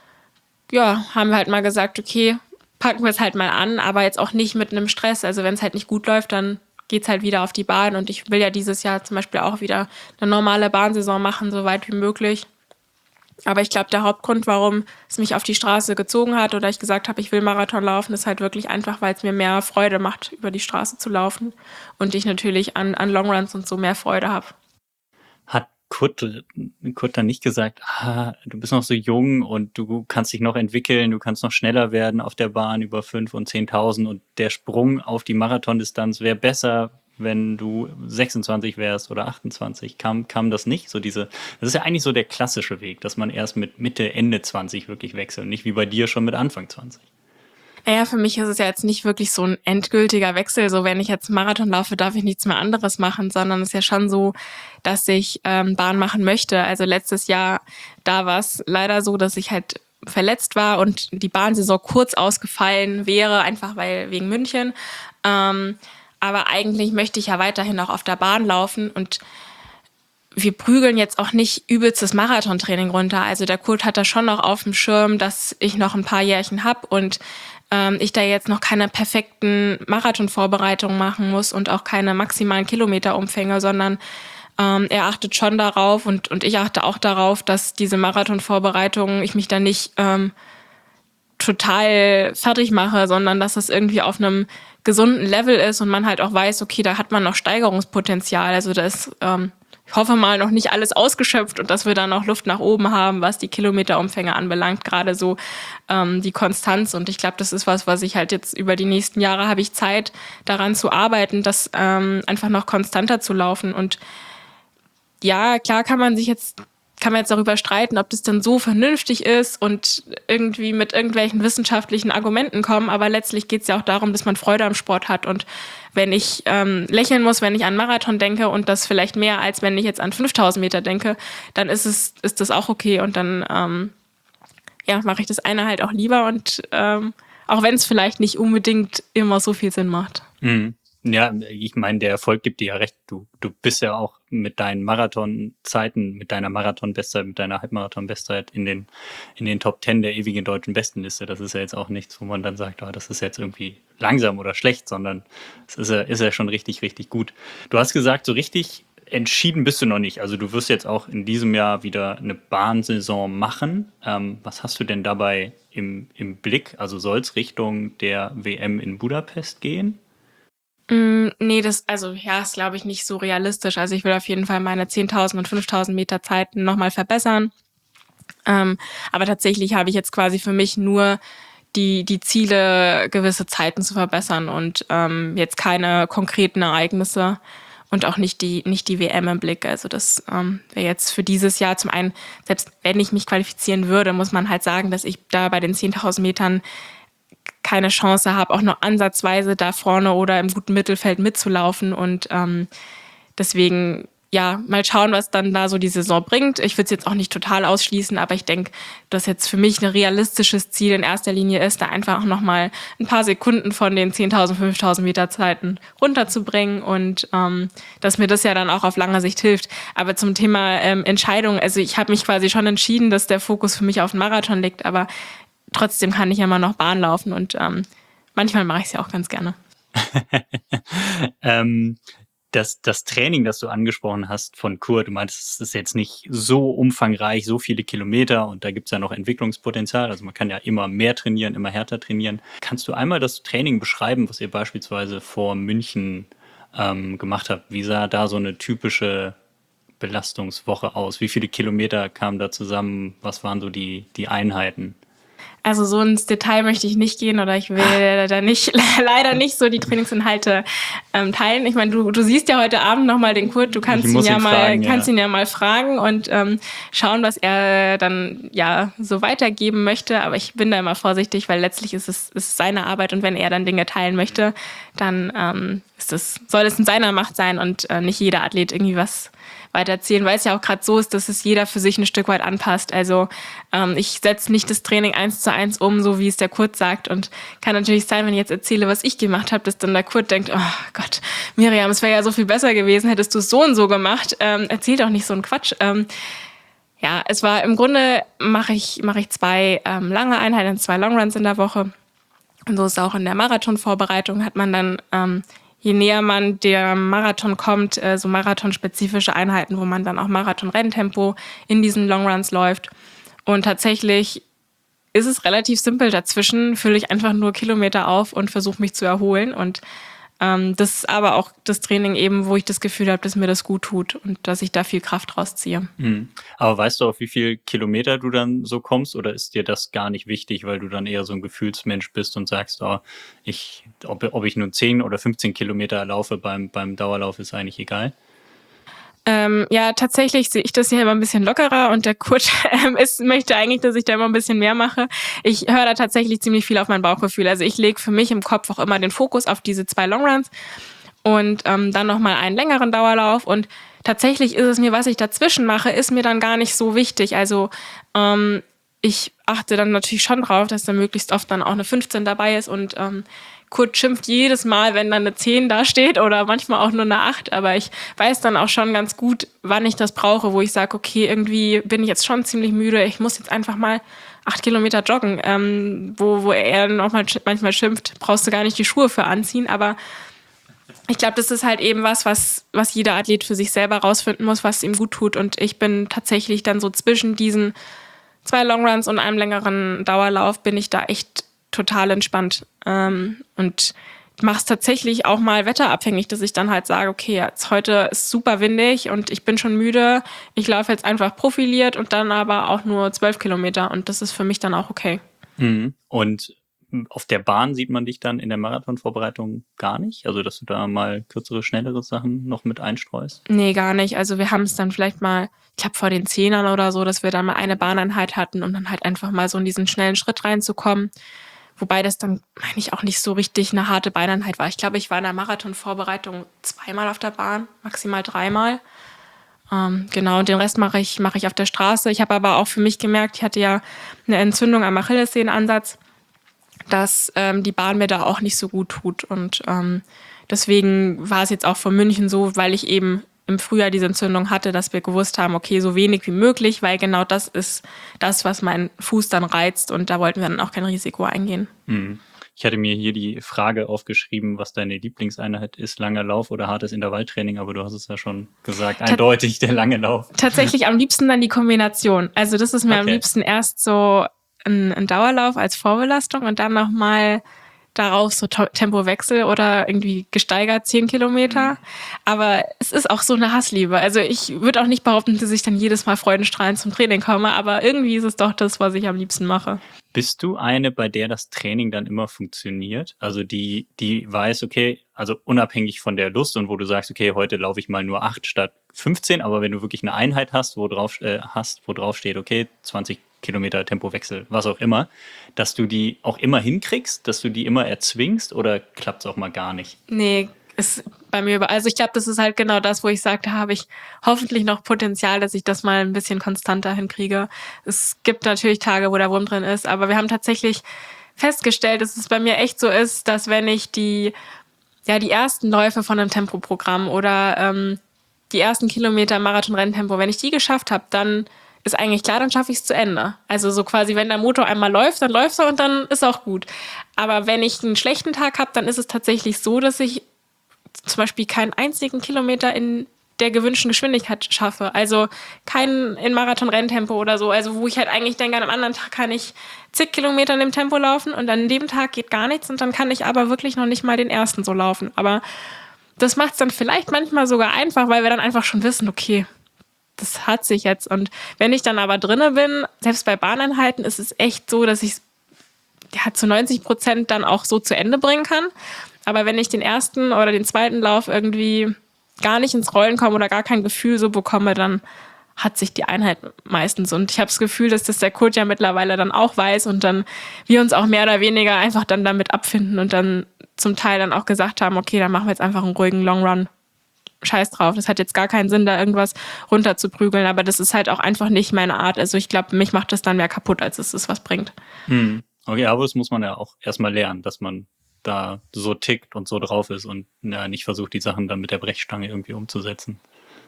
ja, haben wir halt mal gesagt, okay, packen wir es halt mal an, aber jetzt auch nicht mit einem Stress. Also wenn es halt nicht gut läuft, dann geht's halt wieder auf die Bahn und ich will ja dieses Jahr zum Beispiel auch wieder eine normale Bahnsaison machen, so weit wie möglich. Aber ich glaube, der Hauptgrund, warum es mich auf die Straße gezogen hat oder ich gesagt habe, ich will Marathon laufen, ist halt wirklich einfach, weil es mir mehr Freude macht, über die Straße zu laufen und ich natürlich an Longruns und so mehr Freude habe. Hat Kurt dann nicht gesagt, du bist noch so jung und du kannst dich noch entwickeln, du kannst noch schneller werden auf der Bahn über 5.000 und 10.000 und der Sprung auf die Marathondistanz wäre besser, wenn du 26 wärst oder 28. Kam das nicht? Das ist ja eigentlich so der klassische Weg, dass man erst mit Mitte, Ende 20 wirklich wechselt, nicht wie bei dir schon mit Anfang 20. Ja, für mich ist es ja jetzt nicht wirklich so ein endgültiger Wechsel. So, wenn ich jetzt Marathon laufe, darf ich nichts mehr anderes machen, sondern es ist ja schon so, dass ich Bahn machen möchte. Also letztes Jahr, da war es leider so, dass ich halt verletzt war und die Bahnsaison kurz ausgefallen wäre, einfach wegen München. Aber eigentlich möchte ich ja weiterhin auch auf der Bahn laufen und wir prügeln jetzt auch nicht übelstes Marathontraining runter. Also der Kurt hat da schon noch auf dem Schirm, dass ich noch ein paar Jährchen habe und ich da jetzt noch keine perfekten Marathonvorbereitungen machen muss und auch keine maximalen Kilometerumfänge, sondern er achtet schon darauf und ich achte auch darauf, dass diese Marathonvorbereitungen, ich mich da nicht total fertig mache, sondern dass das irgendwie auf einem gesunden Level ist und man halt auch weiß, okay, da hat man noch Steigerungspotenzial. Also da ist, ich hoffe mal, noch nicht alles ausgeschöpft und dass wir da noch Luft nach oben haben, was die Kilometerumfänge anbelangt, gerade so die Konstanz. Und ich glaube, das ist was ich halt jetzt über die nächsten Jahre habe ich Zeit, daran zu arbeiten, das einfach noch konstanter zu laufen. Und ja, klar kann man jetzt darüber streiten, ob das dann so vernünftig ist und irgendwie mit irgendwelchen wissenschaftlichen Argumenten kommen. Aber letztlich geht es ja auch darum, dass man Freude am Sport hat. Und wenn ich lächeln muss, wenn ich an Marathon denke und das vielleicht mehr, als wenn ich jetzt an 5.000 Meter denke, dann ist das auch okay. Und dann mache ich das eine halt auch lieber. Und auch wenn es vielleicht nicht unbedingt immer so viel Sinn macht. Mhm. Ja, ich meine, der Erfolg gibt dir ja recht. Du bist ja auch mit deinen Marathonzeiten, mit deiner Marathonbestzeit, mit deiner Halbmarathonbestzeit in den Top 10 der ewigen deutschen Bestenliste. Das ist ja jetzt auch nichts, wo man dann sagt, das ist jetzt irgendwie langsam oder schlecht, sondern es ist ja schon richtig, richtig gut. Du hast gesagt, so richtig entschieden bist du noch nicht. Also du wirst jetzt auch in diesem Jahr wieder eine Bahnsaison machen. Was hast du denn dabei im Blick? Also soll es Richtung der WM in Budapest gehen? Nee, ist glaube ich nicht so realistisch. Also ich will auf jeden Fall meine 10.000 und 5.000 Meter Zeiten nochmal verbessern. Aber tatsächlich habe ich jetzt quasi für mich nur die Ziele, gewisse Zeiten zu verbessern und jetzt keine konkreten Ereignisse und auch nicht die WM im Blick. Also das wäre jetzt für dieses Jahr zum einen, selbst wenn ich mich qualifizieren würde, muss man halt sagen, dass ich da bei den 10.000 Metern keine Chance habe, auch nur ansatzweise da vorne oder im guten Mittelfeld mitzulaufen. Und deswegen, ja, mal schauen, was dann da so die Saison bringt. Ich würde es jetzt auch nicht total ausschließen, aber ich denke, dass jetzt für mich ein realistisches Ziel in erster Linie ist, da einfach auch nochmal ein paar Sekunden von den 10.000, 5.000 Meter Zeiten runterzubringen und dass mir das ja dann auch auf lange Sicht hilft. Aber zum Thema Entscheidung, also ich habe mich quasi schon entschieden, dass der Fokus für mich auf den Marathon liegt, aber trotzdem kann ich ja mal noch Bahn laufen und manchmal mache ich es ja auch ganz gerne. Das Training, das du angesprochen hast von Kurt, du meintest, es ist jetzt nicht so umfangreich, so viele Kilometer und da gibt es ja noch Entwicklungspotenzial. Also man kann ja immer mehr trainieren, immer härter trainieren. Kannst du einmal das Training beschreiben, was ihr beispielsweise vor München gemacht habt? Wie sah da so eine typische Belastungswoche aus? Wie viele Kilometer kamen da zusammen? Was waren so die Einheiten? Also so ins Detail möchte ich nicht gehen oder ich will da nicht, leider nicht so die Trainingsinhalte teilen. Ich meine, du siehst ja heute Abend nochmal den Kurt, du kannst ihn ja mal fragen und schauen, was er dann ja so weitergeben möchte. Aber ich bin da immer vorsichtig, weil letztlich ist es seine Arbeit und wenn er dann Dinge teilen möchte, dann soll es in seiner Macht sein und nicht jeder Athlet irgendwie was weitererzählen, weil es ja auch gerade so ist, dass es jeder für sich ein Stück weit anpasst. Also ich setze nicht das Training 1:1 um, so wie es der Kurt sagt und kann natürlich sein, wenn ich jetzt erzähle, was ich gemacht habe, dass dann der Kurt denkt, oh Gott, Miriam, es wäre ja so viel besser gewesen, hättest du es so und so gemacht. Erzähl doch nicht so einen Quatsch. Ja, es war im Grunde, mache ich 2 lange Einheiten, 2 Longruns in der Woche. Und so ist es auch in der Marathonvorbereitung, hat man dann je näher man der Marathon kommt, so marathonspezifische Einheiten, wo man dann auch Marathon-Renntempo in diesen Longruns läuft. Und tatsächlich ist es relativ simpel. Dazwischen fülle ich einfach nur Kilometer auf und versuche mich zu erholen. Und das ist aber auch das Training eben, wo ich das Gefühl habe, dass mir das gut tut und dass ich da viel Kraft rausziehe. Aber weißt du, auf wie viel Kilometer du dann so kommst oder ist dir das gar nicht wichtig, weil du dann eher so ein Gefühlsmensch bist und sagst, ob ich nur 10 oder 15 Kilometer laufe beim Dauerlauf, ist eigentlich egal? Ja, tatsächlich sehe ich das hier immer ein bisschen lockerer und der Kurt möchte eigentlich, dass ich da immer ein bisschen mehr mache. Ich höre da tatsächlich ziemlich viel auf mein Bauchgefühl. Also ich lege für mich im Kopf auch immer den Fokus auf diese 2 Longruns und dann nochmal einen längeren Dauerlauf und tatsächlich ist es mir, was ich dazwischen mache, ist mir dann gar nicht so wichtig. Also ich achte dann natürlich schon drauf, dass da möglichst oft dann auch eine 15 dabei ist und Kurt schimpft jedes Mal, wenn dann eine 10 da steht oder manchmal auch nur eine 8, aber ich weiß dann auch schon ganz gut, wann ich das brauche, wo ich sage, okay, irgendwie bin ich jetzt schon ziemlich müde, ich muss jetzt einfach mal 8 Kilometer joggen, wo er noch manchmal schimpft, brauchst du gar nicht die Schuhe für anziehen, aber ich glaube, das ist halt eben was jeder Athlet für sich selber rausfinden muss, was ihm gut tut und ich bin tatsächlich dann so zwischen diesen 2 Longruns und einem längeren Dauerlauf bin ich da echt total entspannt und mache es tatsächlich auch mal wetterabhängig, dass ich dann halt sage, okay, jetzt heute ist super windig und ich bin schon müde, ich laufe jetzt einfach profiliert und dann aber auch nur 12 Kilometer und das ist für mich dann auch okay. Und auf der Bahn sieht man dich dann in der Marathonvorbereitung gar nicht? Also, dass du da mal kürzere, schnellere Sachen noch mit einstreust? Nee, gar nicht. Also wir haben es dann vielleicht mal, ich glaube vor den 10ern oder so, dass wir dann mal eine Bahneinheit hatten, um dann halt einfach mal so in diesen schnellen Schritt reinzukommen. Wobei das dann, meine ich, auch nicht so richtig eine harte Beineinheit war. Ich glaube, ich war in der Marathonvorbereitung 2-mal auf der Bahn, maximal 3-mal. Genau, und den Rest mache ich auf der Straße. Ich habe aber auch für mich gemerkt, ich hatte ja eine Entzündung am Achillessehnenansatz, dass die Bahn mir da auch nicht so gut tut. Und deswegen war es jetzt auch von München so, weil ich eben im Frühjahr diese Entzündung hatte, dass wir gewusst haben, okay, so wenig wie möglich, weil genau das ist das, was meinen Fuß dann reizt und da wollten wir dann auch kein Risiko eingehen. Ich hatte mir hier die Frage aufgeschrieben, was deine Lieblingseinheit ist, langer Lauf oder hartes Intervalltraining, aber du hast es ja schon gesagt, eindeutig der lange Lauf. Tatsächlich am liebsten dann die Kombination. Also das ist mir am liebsten erst so ein Dauerlauf als Vorbelastung und dann nochmal darauf so Tempowechsel oder irgendwie gesteigert 10 Kilometer. Aber es ist auch so eine Hassliebe. Also ich würde auch nicht behaupten, dass ich dann jedes Mal freudenstrahlend zum Training komme, aber irgendwie ist es doch das, was ich am liebsten mache. Bist du eine, bei der das Training dann immer funktioniert? Also die weiß, okay, also unabhängig von der Lust und wo du sagst, okay, heute laufe ich mal nur 8 statt 15, aber wenn du wirklich eine Einheit hast, wo drauf steht, okay, 20 Kilometer Tempowechsel, was auch immer, dass du die auch immer hinkriegst, dass du die immer erzwingst oder klappt es auch mal gar nicht? Nee, ist bei mir also ich glaube, das ist halt genau das, wo ich sagte, habe ich hoffentlich noch Potenzial, dass ich das mal ein bisschen konstanter hinkriege. Es gibt natürlich Tage, wo der Wurm drin ist, aber wir haben tatsächlich festgestellt, dass es bei mir echt so ist, dass wenn ich die ersten Läufe von einem Tempoprogramm oder die ersten Kilometer Marathon-Renntempo, wenn ich die geschafft habe, dann ist eigentlich klar, dann schaffe ich es zu Ende. Also so quasi, wenn der Motor einmal läuft, dann läuft er und dann ist auch gut. Aber wenn ich einen schlechten Tag habe, dann ist es tatsächlich so, dass ich zum Beispiel keinen einzigen Kilometer in der gewünschten Geschwindigkeit schaffe. Also keinen in Marathon-Renntempo oder so. Also wo ich halt eigentlich denke, an einem anderen Tag kann ich zig Kilometer in dem Tempo laufen und an dem Tag geht gar nichts und dann kann ich aber wirklich noch nicht mal den ersten so laufen. Aber das macht es dann vielleicht manchmal sogar einfach, weil wir dann einfach schon wissen, okay, das hat sich jetzt. Und wenn ich dann aber drinne bin, selbst bei Bahneinheiten, ist es echt so, dass ich es zu 90% dann auch so zu Ende bringen kann. Aber wenn ich den ersten oder den zweiten Lauf irgendwie gar nicht ins Rollen komme oder gar kein Gefühl so bekomme, dann hat sich die Einheit meistens. Und ich habe das Gefühl, dass das der Kurt ja mittlerweile dann auch weiß und dann wir uns auch mehr oder weniger einfach dann damit abfinden und dann zum Teil dann auch gesagt haben, okay, dann machen wir jetzt einfach einen ruhigen Long Run. Scheiß drauf, das hat jetzt gar keinen Sinn, da irgendwas runterzuprügeln, aber das ist halt auch einfach nicht meine Art. Also ich glaube, mich macht das dann mehr kaputt, als es was bringt. Okay, aber das muss man ja auch erstmal lernen, dass man da so tickt und so drauf ist und nicht versucht, die Sachen dann mit der Brechstange irgendwie umzusetzen.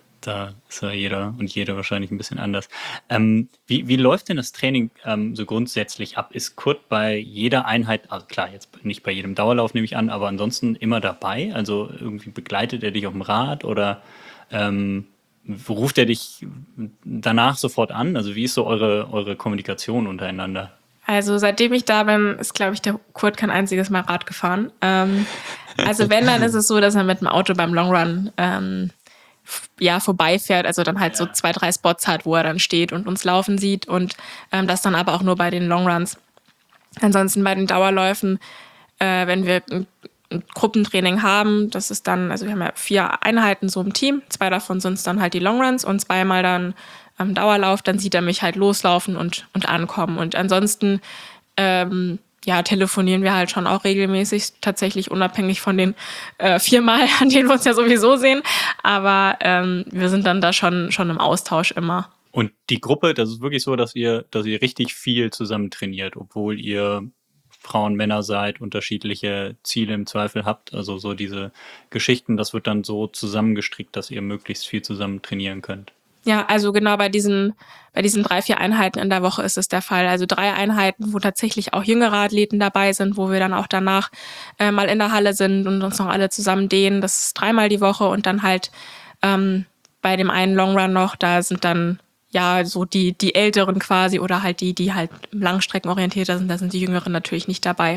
Da ist ja jeder und jede wahrscheinlich ein bisschen anders. Wie läuft denn das Training so grundsätzlich ab? Ist Kurt bei jeder Einheit, also klar, jetzt nicht bei jedem Dauerlauf nehme ich an, aber ansonsten immer dabei? Also irgendwie begleitet er dich auf dem Rad oder ruft er dich danach sofort an? Also wie ist so eure Kommunikation untereinander? Also seitdem ich da bin, ist, glaube ich, der Kurt kein einziges Mal Rad gefahren. Also wenn, dann ist es so, dass er mit dem Auto beim Long Run vorbeifährt, also dann halt so 2, 3 Spots hat, wo er dann steht und uns laufen sieht und das dann aber auch nur bei den Long Runs. Ansonsten bei den Dauerläufen, wenn wir ein Gruppentraining haben, das ist dann, also wir haben ja 4 Einheiten so im Team, 2 davon sind dann halt die Long Runs und 2-mal dann Dauerlauf, dann sieht er mich halt loslaufen und ankommen. Und ansonsten telefonieren wir halt schon auch regelmäßig, tatsächlich unabhängig von den 4 Mal, an denen wir uns ja sowieso sehen. Aber wir sind dann da schon im Austausch immer. Und die Gruppe, das ist wirklich so, dass ihr richtig viel zusammen trainiert, obwohl ihr Frauen, Männer seid, unterschiedliche Ziele im Zweifel habt. Also so diese Geschichten, das wird dann so zusammengestrickt, dass ihr möglichst viel zusammen trainieren könnt. Ja, also genau bei diesen 3, 4 Einheiten in der Woche ist es der Fall. Also 3 Einheiten, wo tatsächlich auch jüngere Athleten dabei sind, wo wir dann auch danach mal in der Halle sind und uns noch alle zusammen dehnen. Das ist 3-mal die Woche und dann halt bei dem einen Long Run noch, da sind dann so die Älteren quasi oder halt die halt langstreckenorientierter sind, da sind die Jüngeren natürlich nicht dabei.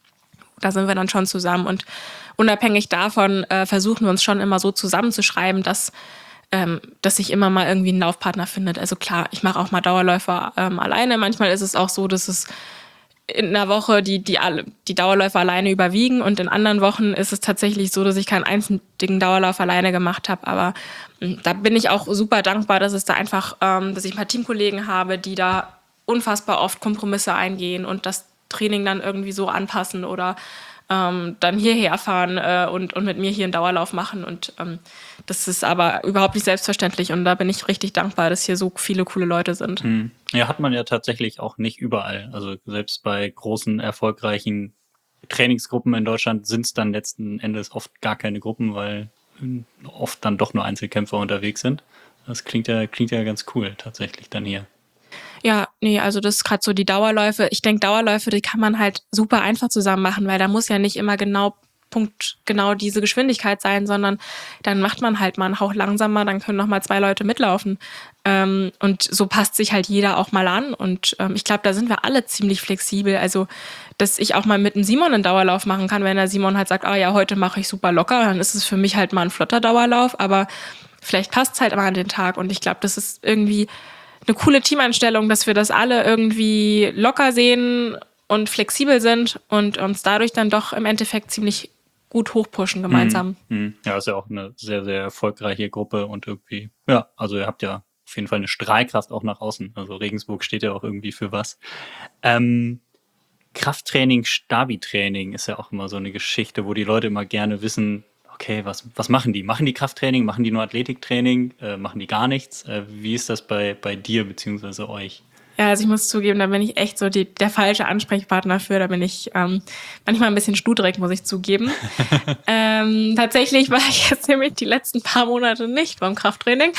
Da sind wir dann schon zusammen und unabhängig davon versuchen wir uns schon immer so zusammenzuschreiben, dass sich immer mal irgendwie ein Laufpartner findet. Also klar, ich mache auch mal Dauerläufer alleine. Manchmal ist es auch so, dass es in einer Woche die Dauerläufer alleine überwiegen und in anderen Wochen ist es tatsächlich so, dass ich keinen einzigen Dauerlauf alleine gemacht habe. Aber da bin ich auch super dankbar, dass es da einfach, dass ich ein paar Teamkollegen habe, die da unfassbar oft Kompromisse eingehen und das Training dann irgendwie so anpassen oder dann hierher fahren und mit mir hier einen Dauerlauf machen. Und das ist aber überhaupt nicht selbstverständlich. Und da bin ich richtig dankbar, dass hier so viele coole Leute sind. Ja, hat man ja tatsächlich auch nicht überall. Also selbst bei großen, erfolgreichen Trainingsgruppen in Deutschland sind es dann letzten Endes oft gar keine Gruppen, weil oft dann doch nur Einzelkämpfer unterwegs sind. Das klingt ja ganz cool tatsächlich dann hier. Ja, nee, also das ist gerade so die Dauerläufe. Ich denke, Dauerläufe, die kann man halt super einfach zusammen machen, weil da muss ja nicht immer genau diese Geschwindigkeit sein, sondern dann macht man halt mal einen Hauch langsamer, dann können noch mal 2 Leute mitlaufen. Und so passt sich halt jeder auch mal an. Und ich glaube, da sind wir alle ziemlich flexibel. Also, dass ich auch mal mit dem Simon einen Dauerlauf machen kann, wenn der Simon halt sagt, ja, heute mache ich super locker, dann ist es für mich halt mal ein flotter Dauerlauf, aber vielleicht passt es halt mal an den Tag. Und ich glaube, das ist irgendwie eine coole Teameinstellung, dass wir das alle irgendwie locker sehen und flexibel sind und uns dadurch dann doch im Endeffekt ziemlich gut hochpushen gemeinsam. Ja, ist ja auch eine sehr, sehr erfolgreiche Gruppe und irgendwie, ja, also ihr habt ja auf jeden Fall eine Strahlkraft auch nach außen. Also Regensburg steht ja auch irgendwie für was. Krafttraining, Stabi-Training ist ja auch immer so eine Geschichte, wo die Leute immer gerne wissen, okay, was machen die? Machen die Krafttraining? Machen die nur Athletiktraining? Machen die gar nichts? Wie ist das bei dir bzw. euch? Ja, also ich muss zugeben, da bin ich echt so der falsche Ansprechpartner für. Da bin ich manchmal ein bisschen studrig, muss ich zugeben. Tatsächlich war ich jetzt nämlich die letzten paar Monate nicht beim Krafttraining.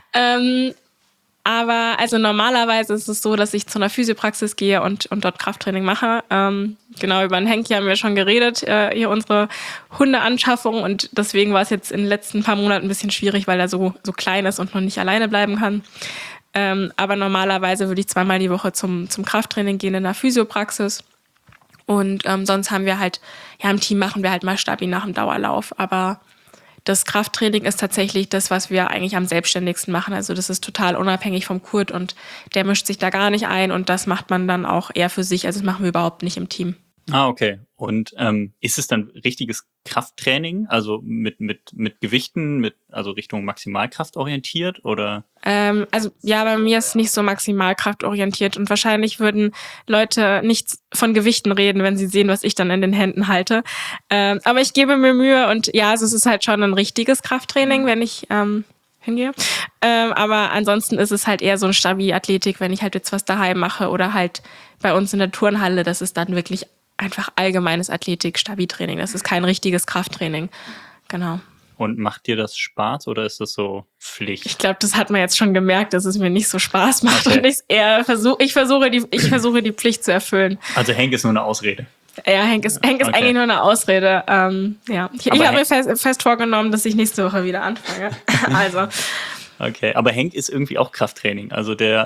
Aber also normalerweise ist es so, dass ich zu einer Physiopraxis gehe und dort Krafttraining mache. Genau, über den Henki haben wir schon geredet, hier unsere Hundeanschaffung. Und deswegen war es jetzt in den letzten paar Monaten ein bisschen schwierig, weil er so klein ist und noch nicht alleine bleiben kann. Aber normalerweise würde ich 2-mal die Woche zum Krafttraining gehen in der Physiopraxis. Und sonst haben wir halt, ja, im Team machen wir halt mal Stabi nach dem Dauerlauf. Aber das Krafttraining ist tatsächlich das, was wir eigentlich am selbstständigsten machen. Also das ist total unabhängig vom Kurt und der mischt sich da gar nicht ein und das macht man dann auch eher für sich. Also das machen wir überhaupt nicht im Team. Ah, okay. Und ist es dann richtiges Krafttraining, also mit Gewichten, also Richtung Maximalkraft orientiert oder? Also ja, bei mir ist es nicht so Maximalkraft orientiert und wahrscheinlich würden Leute nicht von Gewichten reden, wenn sie sehen, was ich dann in den Händen halte. Aber ich gebe mir Mühe und ja, also es ist halt schon ein richtiges Krafttraining, wenn ich hingehe. Aber ansonsten ist es halt eher so ein Stabi-Athletik, wenn ich halt jetzt was daheim mache oder halt bei uns in der Turnhalle, das ist dann wirklich einfach allgemeines Athletik-Stabi-Training. Das ist kein richtiges Krafttraining. Genau. Und macht dir das Spaß oder ist das so Pflicht? Ich glaube, das hat man jetzt schon gemerkt, dass es mir nicht so Spaß macht. Okay. Und ich versuche die Pflicht zu erfüllen. Also Henk ist nur eine Ausrede. Ja, Henk ist okay. Eigentlich nur eine Ausrede. Ja. Ich habe mir fest vorgenommen, dass ich nächste Woche wieder anfange. Also. Okay, aber Henk ist irgendwie auch Krafttraining. Also der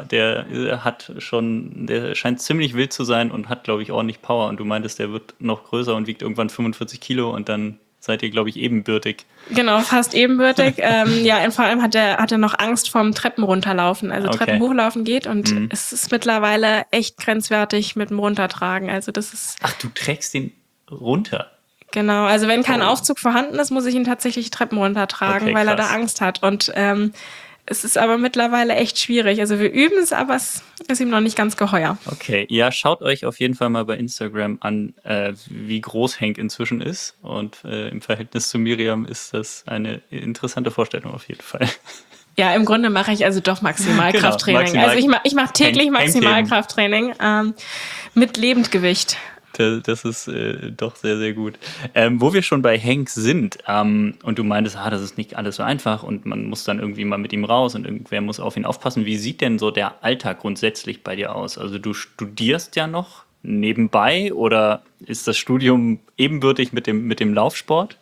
scheint ziemlich wild zu sein und hat, glaube ich, ordentlich Power. Und du meintest, der wird noch größer und wiegt irgendwann 45 Kilo und dann seid ihr, glaube ich, ebenbürtig. Genau, fast ebenbürtig. Ja, und vor allem hat er noch Angst vorm Treppen runterlaufen. Also okay. Treppen hochlaufen geht und es ist mittlerweile echt grenzwertig mit dem Runtertragen. Also das ist. Ach, du trägst den runter? Genau, also wenn kein Aufzug vorhanden ist, muss ich ihn tatsächlich Treppen runtertragen, okay, weil er da Angst hat. Und es ist aber mittlerweile echt schwierig. Also wir üben es, aber es ist ihm noch nicht ganz geheuer. Okay, ja, schaut euch auf jeden Fall mal bei Instagram an, wie groß Henk inzwischen ist. Und im Verhältnis zu Miriam ist das eine interessante Vorstellung auf jeden Fall. Ja, im Grunde mache ich also doch Maximalkrafttraining. Genau, also ich mache täglich Maximalkrafttraining mit Lebendgewicht. Das ist doch sehr, sehr gut. Wo wir schon bei Henk sind und du meintest, das ist nicht alles so einfach und man muss dann irgendwie mal mit ihm raus und irgendwer muss auf ihn aufpassen. Wie sieht denn so der Alltag grundsätzlich bei dir aus? Also du studierst ja noch nebenbei oder ist das Studium ebenbürtig mit dem Laufsport?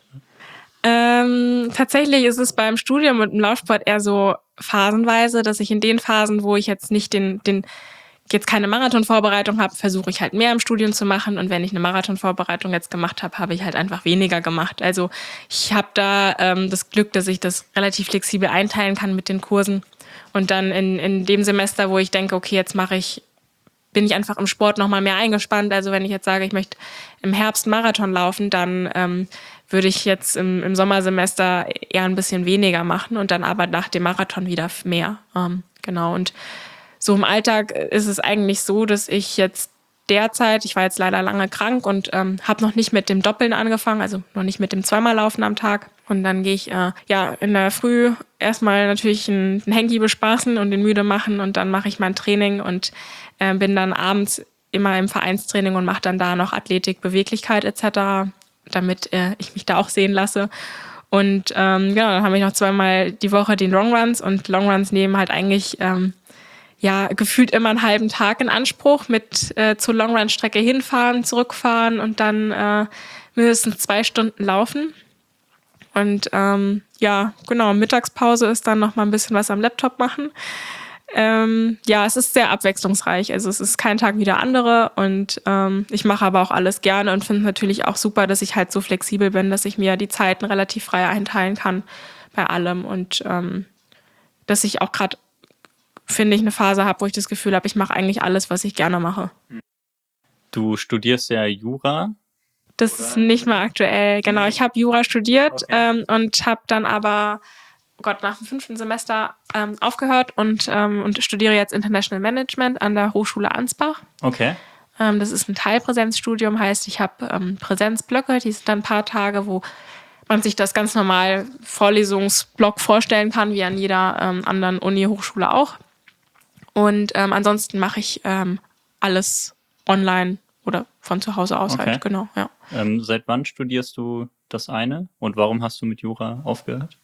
Tatsächlich ist es beim Studium und dem Laufsport eher so phasenweise, dass ich in den Phasen, wo ich jetzt nicht jetzt keine Marathonvorbereitung habe, versuche ich halt mehr im Studium zu machen. Und wenn ich eine Marathonvorbereitung jetzt gemacht habe, habe ich halt einfach weniger gemacht. Also ich habe da das Glück, dass ich das relativ flexibel einteilen kann mit den Kursen. Und dann in dem Semester, wo ich denke, okay, jetzt bin ich einfach im Sport nochmal mehr eingespannt. Also wenn ich jetzt sage, ich möchte im Herbst Marathon laufen, dann würde ich jetzt im Sommersemester eher ein bisschen weniger machen und dann aber nach dem Marathon wieder mehr. Genau, und so im Alltag ist es eigentlich so, dass ich jetzt derzeit, ich war jetzt leider lange krank und habe noch nicht mit dem Doppeln angefangen, also noch nicht mit dem 2-mal Laufen am Tag. Und dann gehe ich in der Früh erstmal natürlich einen Henki bespaßen und den müde machen und dann mache ich mein Training und bin dann abends immer im Vereinstraining und mache dann da noch Athletik, Beweglichkeit etc., damit ich mich da auch sehen lasse. Und genau, dann habe ich noch 2-mal die Woche den Longruns und Longruns nehmen halt eigentlich gefühlt immer einen halben Tag in Anspruch mit zur Longrun-Strecke hinfahren, zurückfahren und dann mindestens 2 Stunden laufen. Und genau, Mittagspause ist dann noch mal ein bisschen was am Laptop machen. Es ist sehr abwechslungsreich. Also es ist kein Tag wie der andere und ich mache aber auch alles gerne und finde es natürlich auch super, dass ich halt so flexibel bin, dass ich mir die Zeiten relativ frei einteilen kann bei allem und dass ich auch gerade, finde ich, eine Phase habe, wo ich das Gefühl habe, ich mache eigentlich alles, was ich gerne mache. Du studierst ja Jura. Das ist nicht mehr aktuell. Genau, ich habe Jura studiert und habe dann aber nach dem 5. Semester aufgehört und studiere jetzt International Management an der Hochschule Ansbach. Okay. Das ist ein Teilpräsenzstudium, heißt, ich habe Präsenzblöcke, die sind dann ein paar Tage, wo man sich das ganz normal Vorlesungsblock vorstellen kann, wie an jeder anderen Uni-Hochschule auch. Und ansonsten mache ich alles online oder von zu Hause aus halt, genau, ja. Seit wann studierst du das eine und warum hast du mit Jura aufgehört?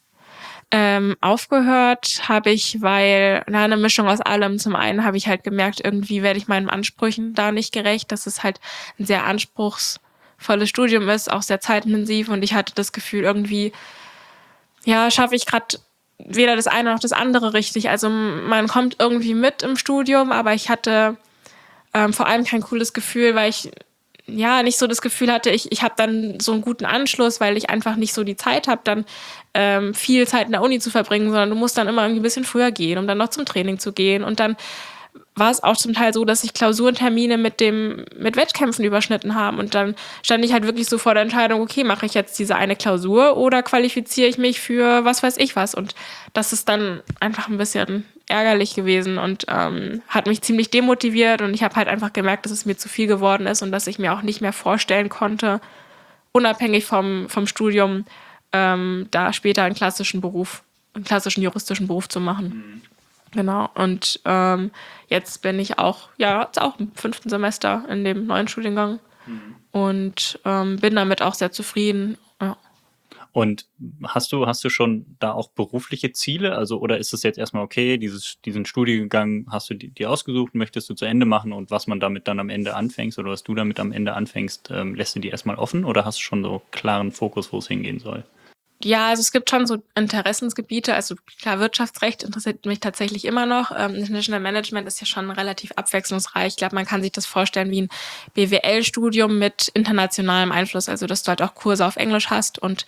Aufgehört habe ich, weil eine Mischung aus allem. Zum einen habe ich halt gemerkt, irgendwie werde ich meinen Ansprüchen da nicht gerecht, dass es halt ein sehr anspruchsvolles Studium ist, auch sehr zeitintensiv und ich hatte das Gefühl, irgendwie schaffe ich gerade weder das eine noch das andere richtig. Also man kommt irgendwie mit im Studium, aber ich hatte vor allem kein cooles Gefühl, weil ich nicht so das Gefühl hatte, ich habe dann so einen guten Anschluss, weil ich einfach nicht so die Zeit habe, dann viel Zeit in der Uni zu verbringen, sondern du musst dann immer irgendwie ein bisschen früher gehen, um dann noch zum Training zu gehen. Und dann war es auch zum Teil so, dass sich Klausurentermine mit Wettkämpfen überschnitten haben. Und dann stand ich halt wirklich so vor der Entscheidung, okay, mache ich jetzt diese eine Klausur oder qualifiziere ich mich für was weiß ich was. Und das ist dann einfach ein bisschen ärgerlich gewesen und hat mich ziemlich demotiviert. Und ich habe halt einfach gemerkt, dass es mir zu viel geworden ist und dass ich mir auch nicht mehr vorstellen konnte, unabhängig vom Studium, da später einen klassischen juristischen Beruf zu machen. Genau, und jetzt bin ich auch im 5. Semester in dem neuen Studiengang und bin damit auch sehr zufrieden. Ja. Und hast du schon da auch berufliche Ziele? Also, oder ist es jetzt erstmal okay, diesen Studiengang hast du dir ausgesucht, möchtest du zu Ende machen und was man damit dann am Ende anfängst oder was du damit am Ende anfängst, lässt du die erstmal offen oder hast du schon so klaren Fokus, wo es hingehen soll? Ja, also es gibt schon so Interessensgebiete, also klar, Wirtschaftsrecht interessiert mich tatsächlich immer noch. International Management ist ja schon relativ abwechslungsreich. Ich glaube, man kann sich das vorstellen wie ein BWL-Studium mit internationalem Einfluss, also dass du halt auch Kurse auf Englisch hast und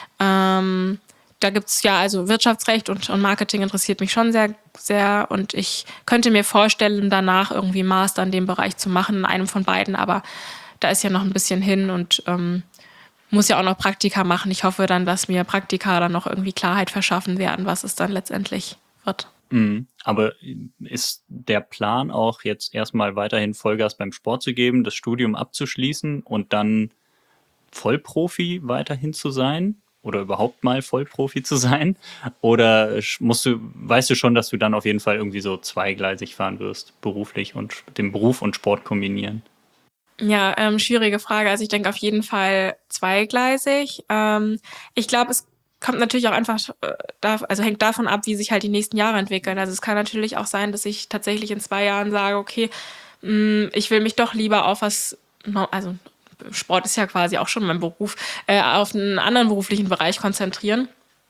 da gibt's also Wirtschaftsrecht und Marketing interessiert mich schon sehr, sehr und ich könnte mir vorstellen, danach irgendwie Master in dem Bereich zu machen, in einem von beiden, aber da ist ja noch ein bisschen hin und muss ja auch noch Praktika machen. Ich hoffe dann, dass mir Praktika dann noch irgendwie Klarheit verschaffen werden, was es dann letztendlich wird. Aber ist der Plan auch jetzt erstmal weiterhin Vollgas beim Sport zu geben, das Studium abzuschließen und dann Vollprofi weiterhin zu sein? Oder überhaupt mal Vollprofi zu sein? Oder weißt du schon, dass du dann auf jeden Fall irgendwie so zweigleisig fahren wirst, beruflich und den Beruf und Sport kombinieren? Ja, schwierige Frage. Also ich denke auf jeden Fall zweigleisig. Ich glaube, es kommt natürlich auch einfach, hängt davon ab, wie sich halt die nächsten Jahre entwickeln. Also es kann natürlich auch sein, dass ich tatsächlich in 2 Jahren sage, okay, ich will mich doch lieber auf also Sport ist ja quasi auch schon mein Beruf, auf einen anderen beruflichen Bereich konzentrieren.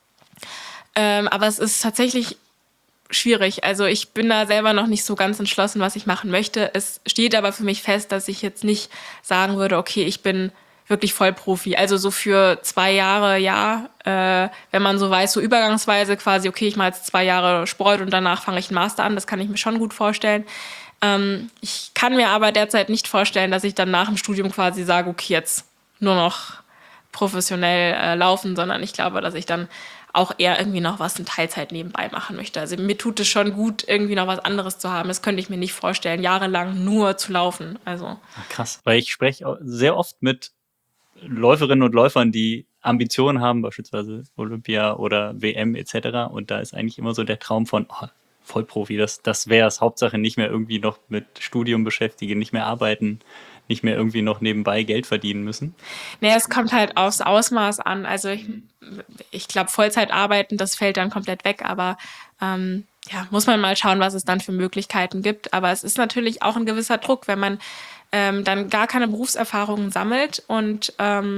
Aber es ist tatsächlich schwierig. Also ich bin da selber noch nicht so ganz entschlossen, was ich machen möchte. Es steht aber für mich fest, dass ich jetzt nicht sagen würde, okay, ich bin wirklich Vollprofi. Also so für 2 Jahre, wenn man so weiß, so übergangsweise quasi, okay, ich mache jetzt 2 Jahre Sport und danach fange ich einen Master an. Das kann ich mir schon gut vorstellen. Ich kann mir aber derzeit nicht vorstellen, dass ich dann nach dem Studium quasi sage, okay, jetzt nur noch professionell laufen, sondern ich glaube, dass ich dann auch eher irgendwie noch was in Teilzeit nebenbei machen möchte. Also mir tut es schon gut, irgendwie noch was anderes zu haben. Das könnte ich mir nicht vorstellen, jahrelang nur zu laufen. Also krass, weil ich spreche sehr oft mit Läuferinnen und Läufern, die Ambitionen haben, beispielsweise Olympia oder WM etc. Und da ist eigentlich immer so der Traum von Vollprofi, das wäre es. Hauptsache nicht mehr irgendwie noch mit Studium beschäftigen, nicht mehr arbeiten, nicht mehr irgendwie noch nebenbei Geld verdienen müssen? Nee, es kommt halt aufs Ausmaß an. Also ich glaube, Vollzeit arbeiten, das fällt dann komplett weg, aber muss man mal schauen, was es dann für Möglichkeiten gibt. Aber es ist natürlich auch ein gewisser Druck, wenn man dann gar keine Berufserfahrungen sammelt und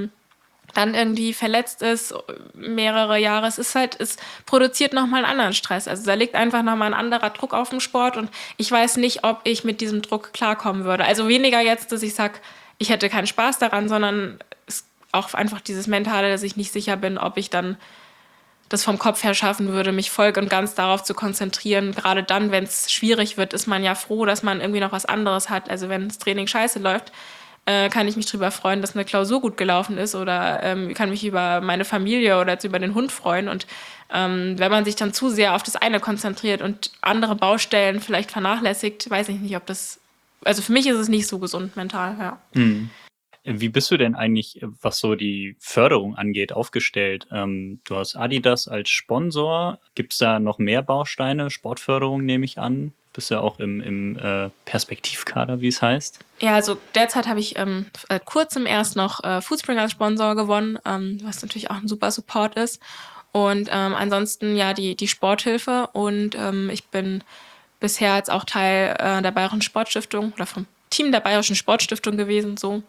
dann irgendwie verletzt ist, mehrere Jahre. Es produziert nochmal einen anderen Stress. Also da liegt einfach nochmal ein anderer Druck auf dem Sport und ich weiß nicht, ob ich mit diesem Druck klarkommen würde. Also weniger jetzt, dass ich sage, ich hätte keinen Spaß daran, sondern es auch einfach dieses Mentale, dass ich nicht sicher bin, ob ich dann das vom Kopf her schaffen würde, mich voll und ganz darauf zu konzentrieren. Gerade dann, wenn es schwierig wird, ist man ja froh, dass man irgendwie noch was anderes hat. Also wenn das Training scheiße läuft, kann ich mich darüber freuen, dass eine Klausur gut gelaufen ist oder kann mich über meine Familie oder jetzt über den Hund freuen. Und wenn man sich dann zu sehr auf das eine konzentriert und andere Baustellen vielleicht vernachlässigt, weiß ich nicht, ob das... Also für mich ist es nicht so gesund mental, ja. Mhm. Wie bist du denn eigentlich, was so die Förderung angeht, aufgestellt? Du hast Adidas als Sponsor. Gibt es da noch mehr Bausteine? Sportförderung nehme ich an. Bist ja auch im Perspektivkader, wie es heißt. Ja, also derzeit habe ich seit kurzem erst noch Foodspring als Sponsor gewonnen, was natürlich auch ein super Support ist. Und ansonsten ja die Sporthilfe. Und ich bin bisher jetzt auch Teil der Bayerischen Sportstiftung oder vom Team der Bayerischen Sportstiftung gewesen, so.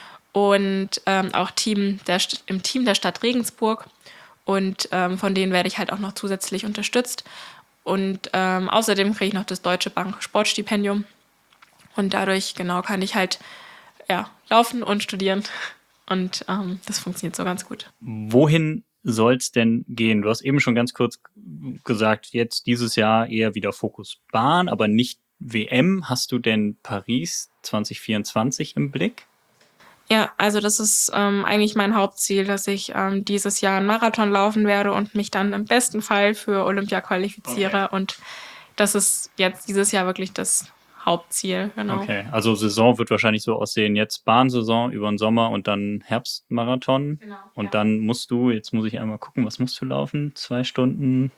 Und auch im Team der Stadt Regensburg. Und von denen werde ich halt auch noch zusätzlich unterstützt. Und außerdem kriege ich noch das Deutsche Bank Sportstipendium. Und dadurch, genau, kann ich halt laufen und studieren. Und das funktioniert so ganz gut. Wohin soll es denn gehen? Du hast eben schon ganz kurz gesagt, jetzt dieses Jahr eher wieder Fokus Bahn, aber nicht WM. Hast du denn Paris 2024 im Blick? Ja, also das ist eigentlich mein Hauptziel, dass ich dieses Jahr einen Marathon laufen werde und mich dann im besten Fall für Olympia qualifiziere. Okay. Und das ist jetzt dieses Jahr wirklich das Hauptziel. Genau. Okay, also Saison wird wahrscheinlich so aussehen, jetzt Bahnsaison über den Sommer und dann Herbstmarathon. Genau, und dann musst du, jetzt muss ich einmal gucken, was musst du laufen? 2 Stunden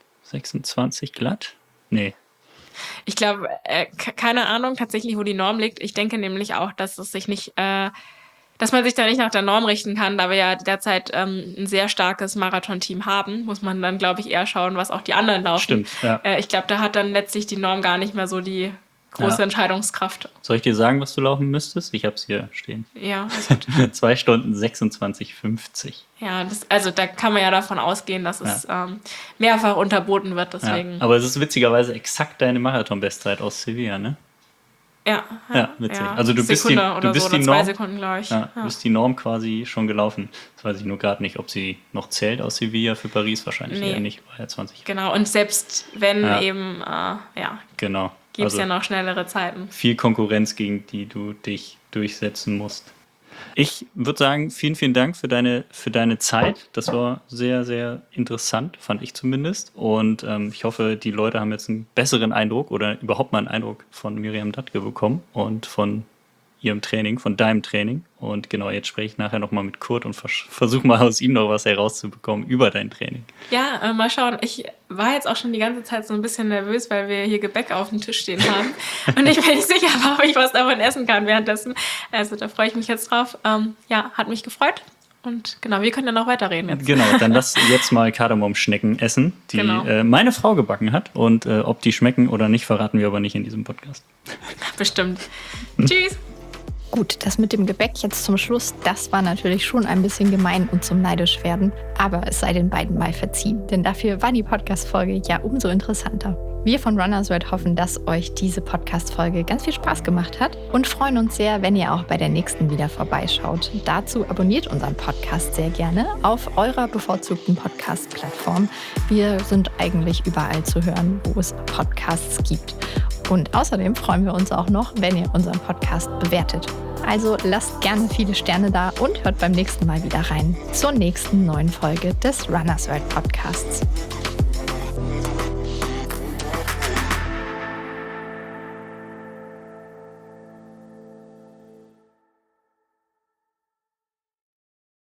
26 glatt? Nee. Ich glaube, keine Ahnung tatsächlich, wo die Norm liegt. Ich denke nämlich auch, dass es sich nicht... dass man sich da nicht nach der Norm richten kann, da wir ja derzeit ein sehr starkes Marathon-Team haben, muss man dann, glaube ich, eher schauen, was auch die anderen laufen. Stimmt, ja. Ich glaube, da hat dann letztlich die Norm gar nicht mehr so die große Entscheidungskraft. Soll ich dir sagen, was du laufen müsstest? Ich habe es hier stehen. Ja. 2 Stunden 26,50. Ja, also da kann man ja davon ausgehen, dass es mehrfach unterboten wird. Deswegen. Ja, aber es ist witzigerweise exakt deine Marathon-Bestzeit aus Sevilla, ne? Ja, witzig. Ja. Also du bist die Norm, 2 Sekunden, glaube ich. Ja, du bist die Norm quasi schon gelaufen. Das weiß ich nur gerade nicht, ob sie noch zählt aus Sevilla für Paris. Wahrscheinlich eher nicht, war ja 20. Genau, und selbst wenn eben, genau. Gibt es ja noch schnellere Zeiten. Viel Konkurrenz, gegen die du dich durchsetzen musst. Ich würde sagen, vielen, vielen Dank für deine Zeit. Das war sehr, sehr interessant, fand ich zumindest. Und ich hoffe, die Leute haben jetzt einen besseren Eindruck oder überhaupt mal einen Eindruck von Miriam Dattke bekommen und von ihrem Training, von deinem Training. Und genau, jetzt spreche ich nachher nochmal mit Kurt und versuche mal aus ihm noch was herauszubekommen über dein Training. Ja, mal schauen. Ich war jetzt auch schon die ganze Zeit so ein bisschen nervös, weil wir hier Gebäck auf dem Tisch stehen haben. Und ich bin nicht sicher, ob ich was davon essen kann währenddessen. Also da freue ich mich jetzt drauf. Hat mich gefreut. Und genau, wir können ja noch weiterreden jetzt. Genau, dann lass jetzt mal Kardamomschnecken essen, die meine Frau gebacken hat. Und ob die schmecken oder nicht, verraten wir aber nicht in diesem Podcast. Bestimmt. Tschüss. Gut, das mit dem Gebäck jetzt zum Schluss, das war natürlich schon ein bisschen gemein und zum neidisch werden. Aber es sei den beiden mal verziehen, denn dafür war die Podcast-Folge ja umso interessanter. Wir von Runners World hoffen, dass euch diese Podcast-Folge ganz viel Spaß gemacht hat und freuen uns sehr, wenn ihr auch bei der nächsten wieder vorbeischaut. Dazu abonniert unseren Podcast sehr gerne auf eurer bevorzugten Podcast-Plattform. Wir sind eigentlich überall zu hören, wo es Podcasts gibt. Und außerdem freuen wir uns auch noch, wenn ihr unseren Podcast bewertet. Also lasst gerne viele Sterne da und hört beim nächsten Mal wieder rein zur nächsten neuen Folge des Runners World Podcasts.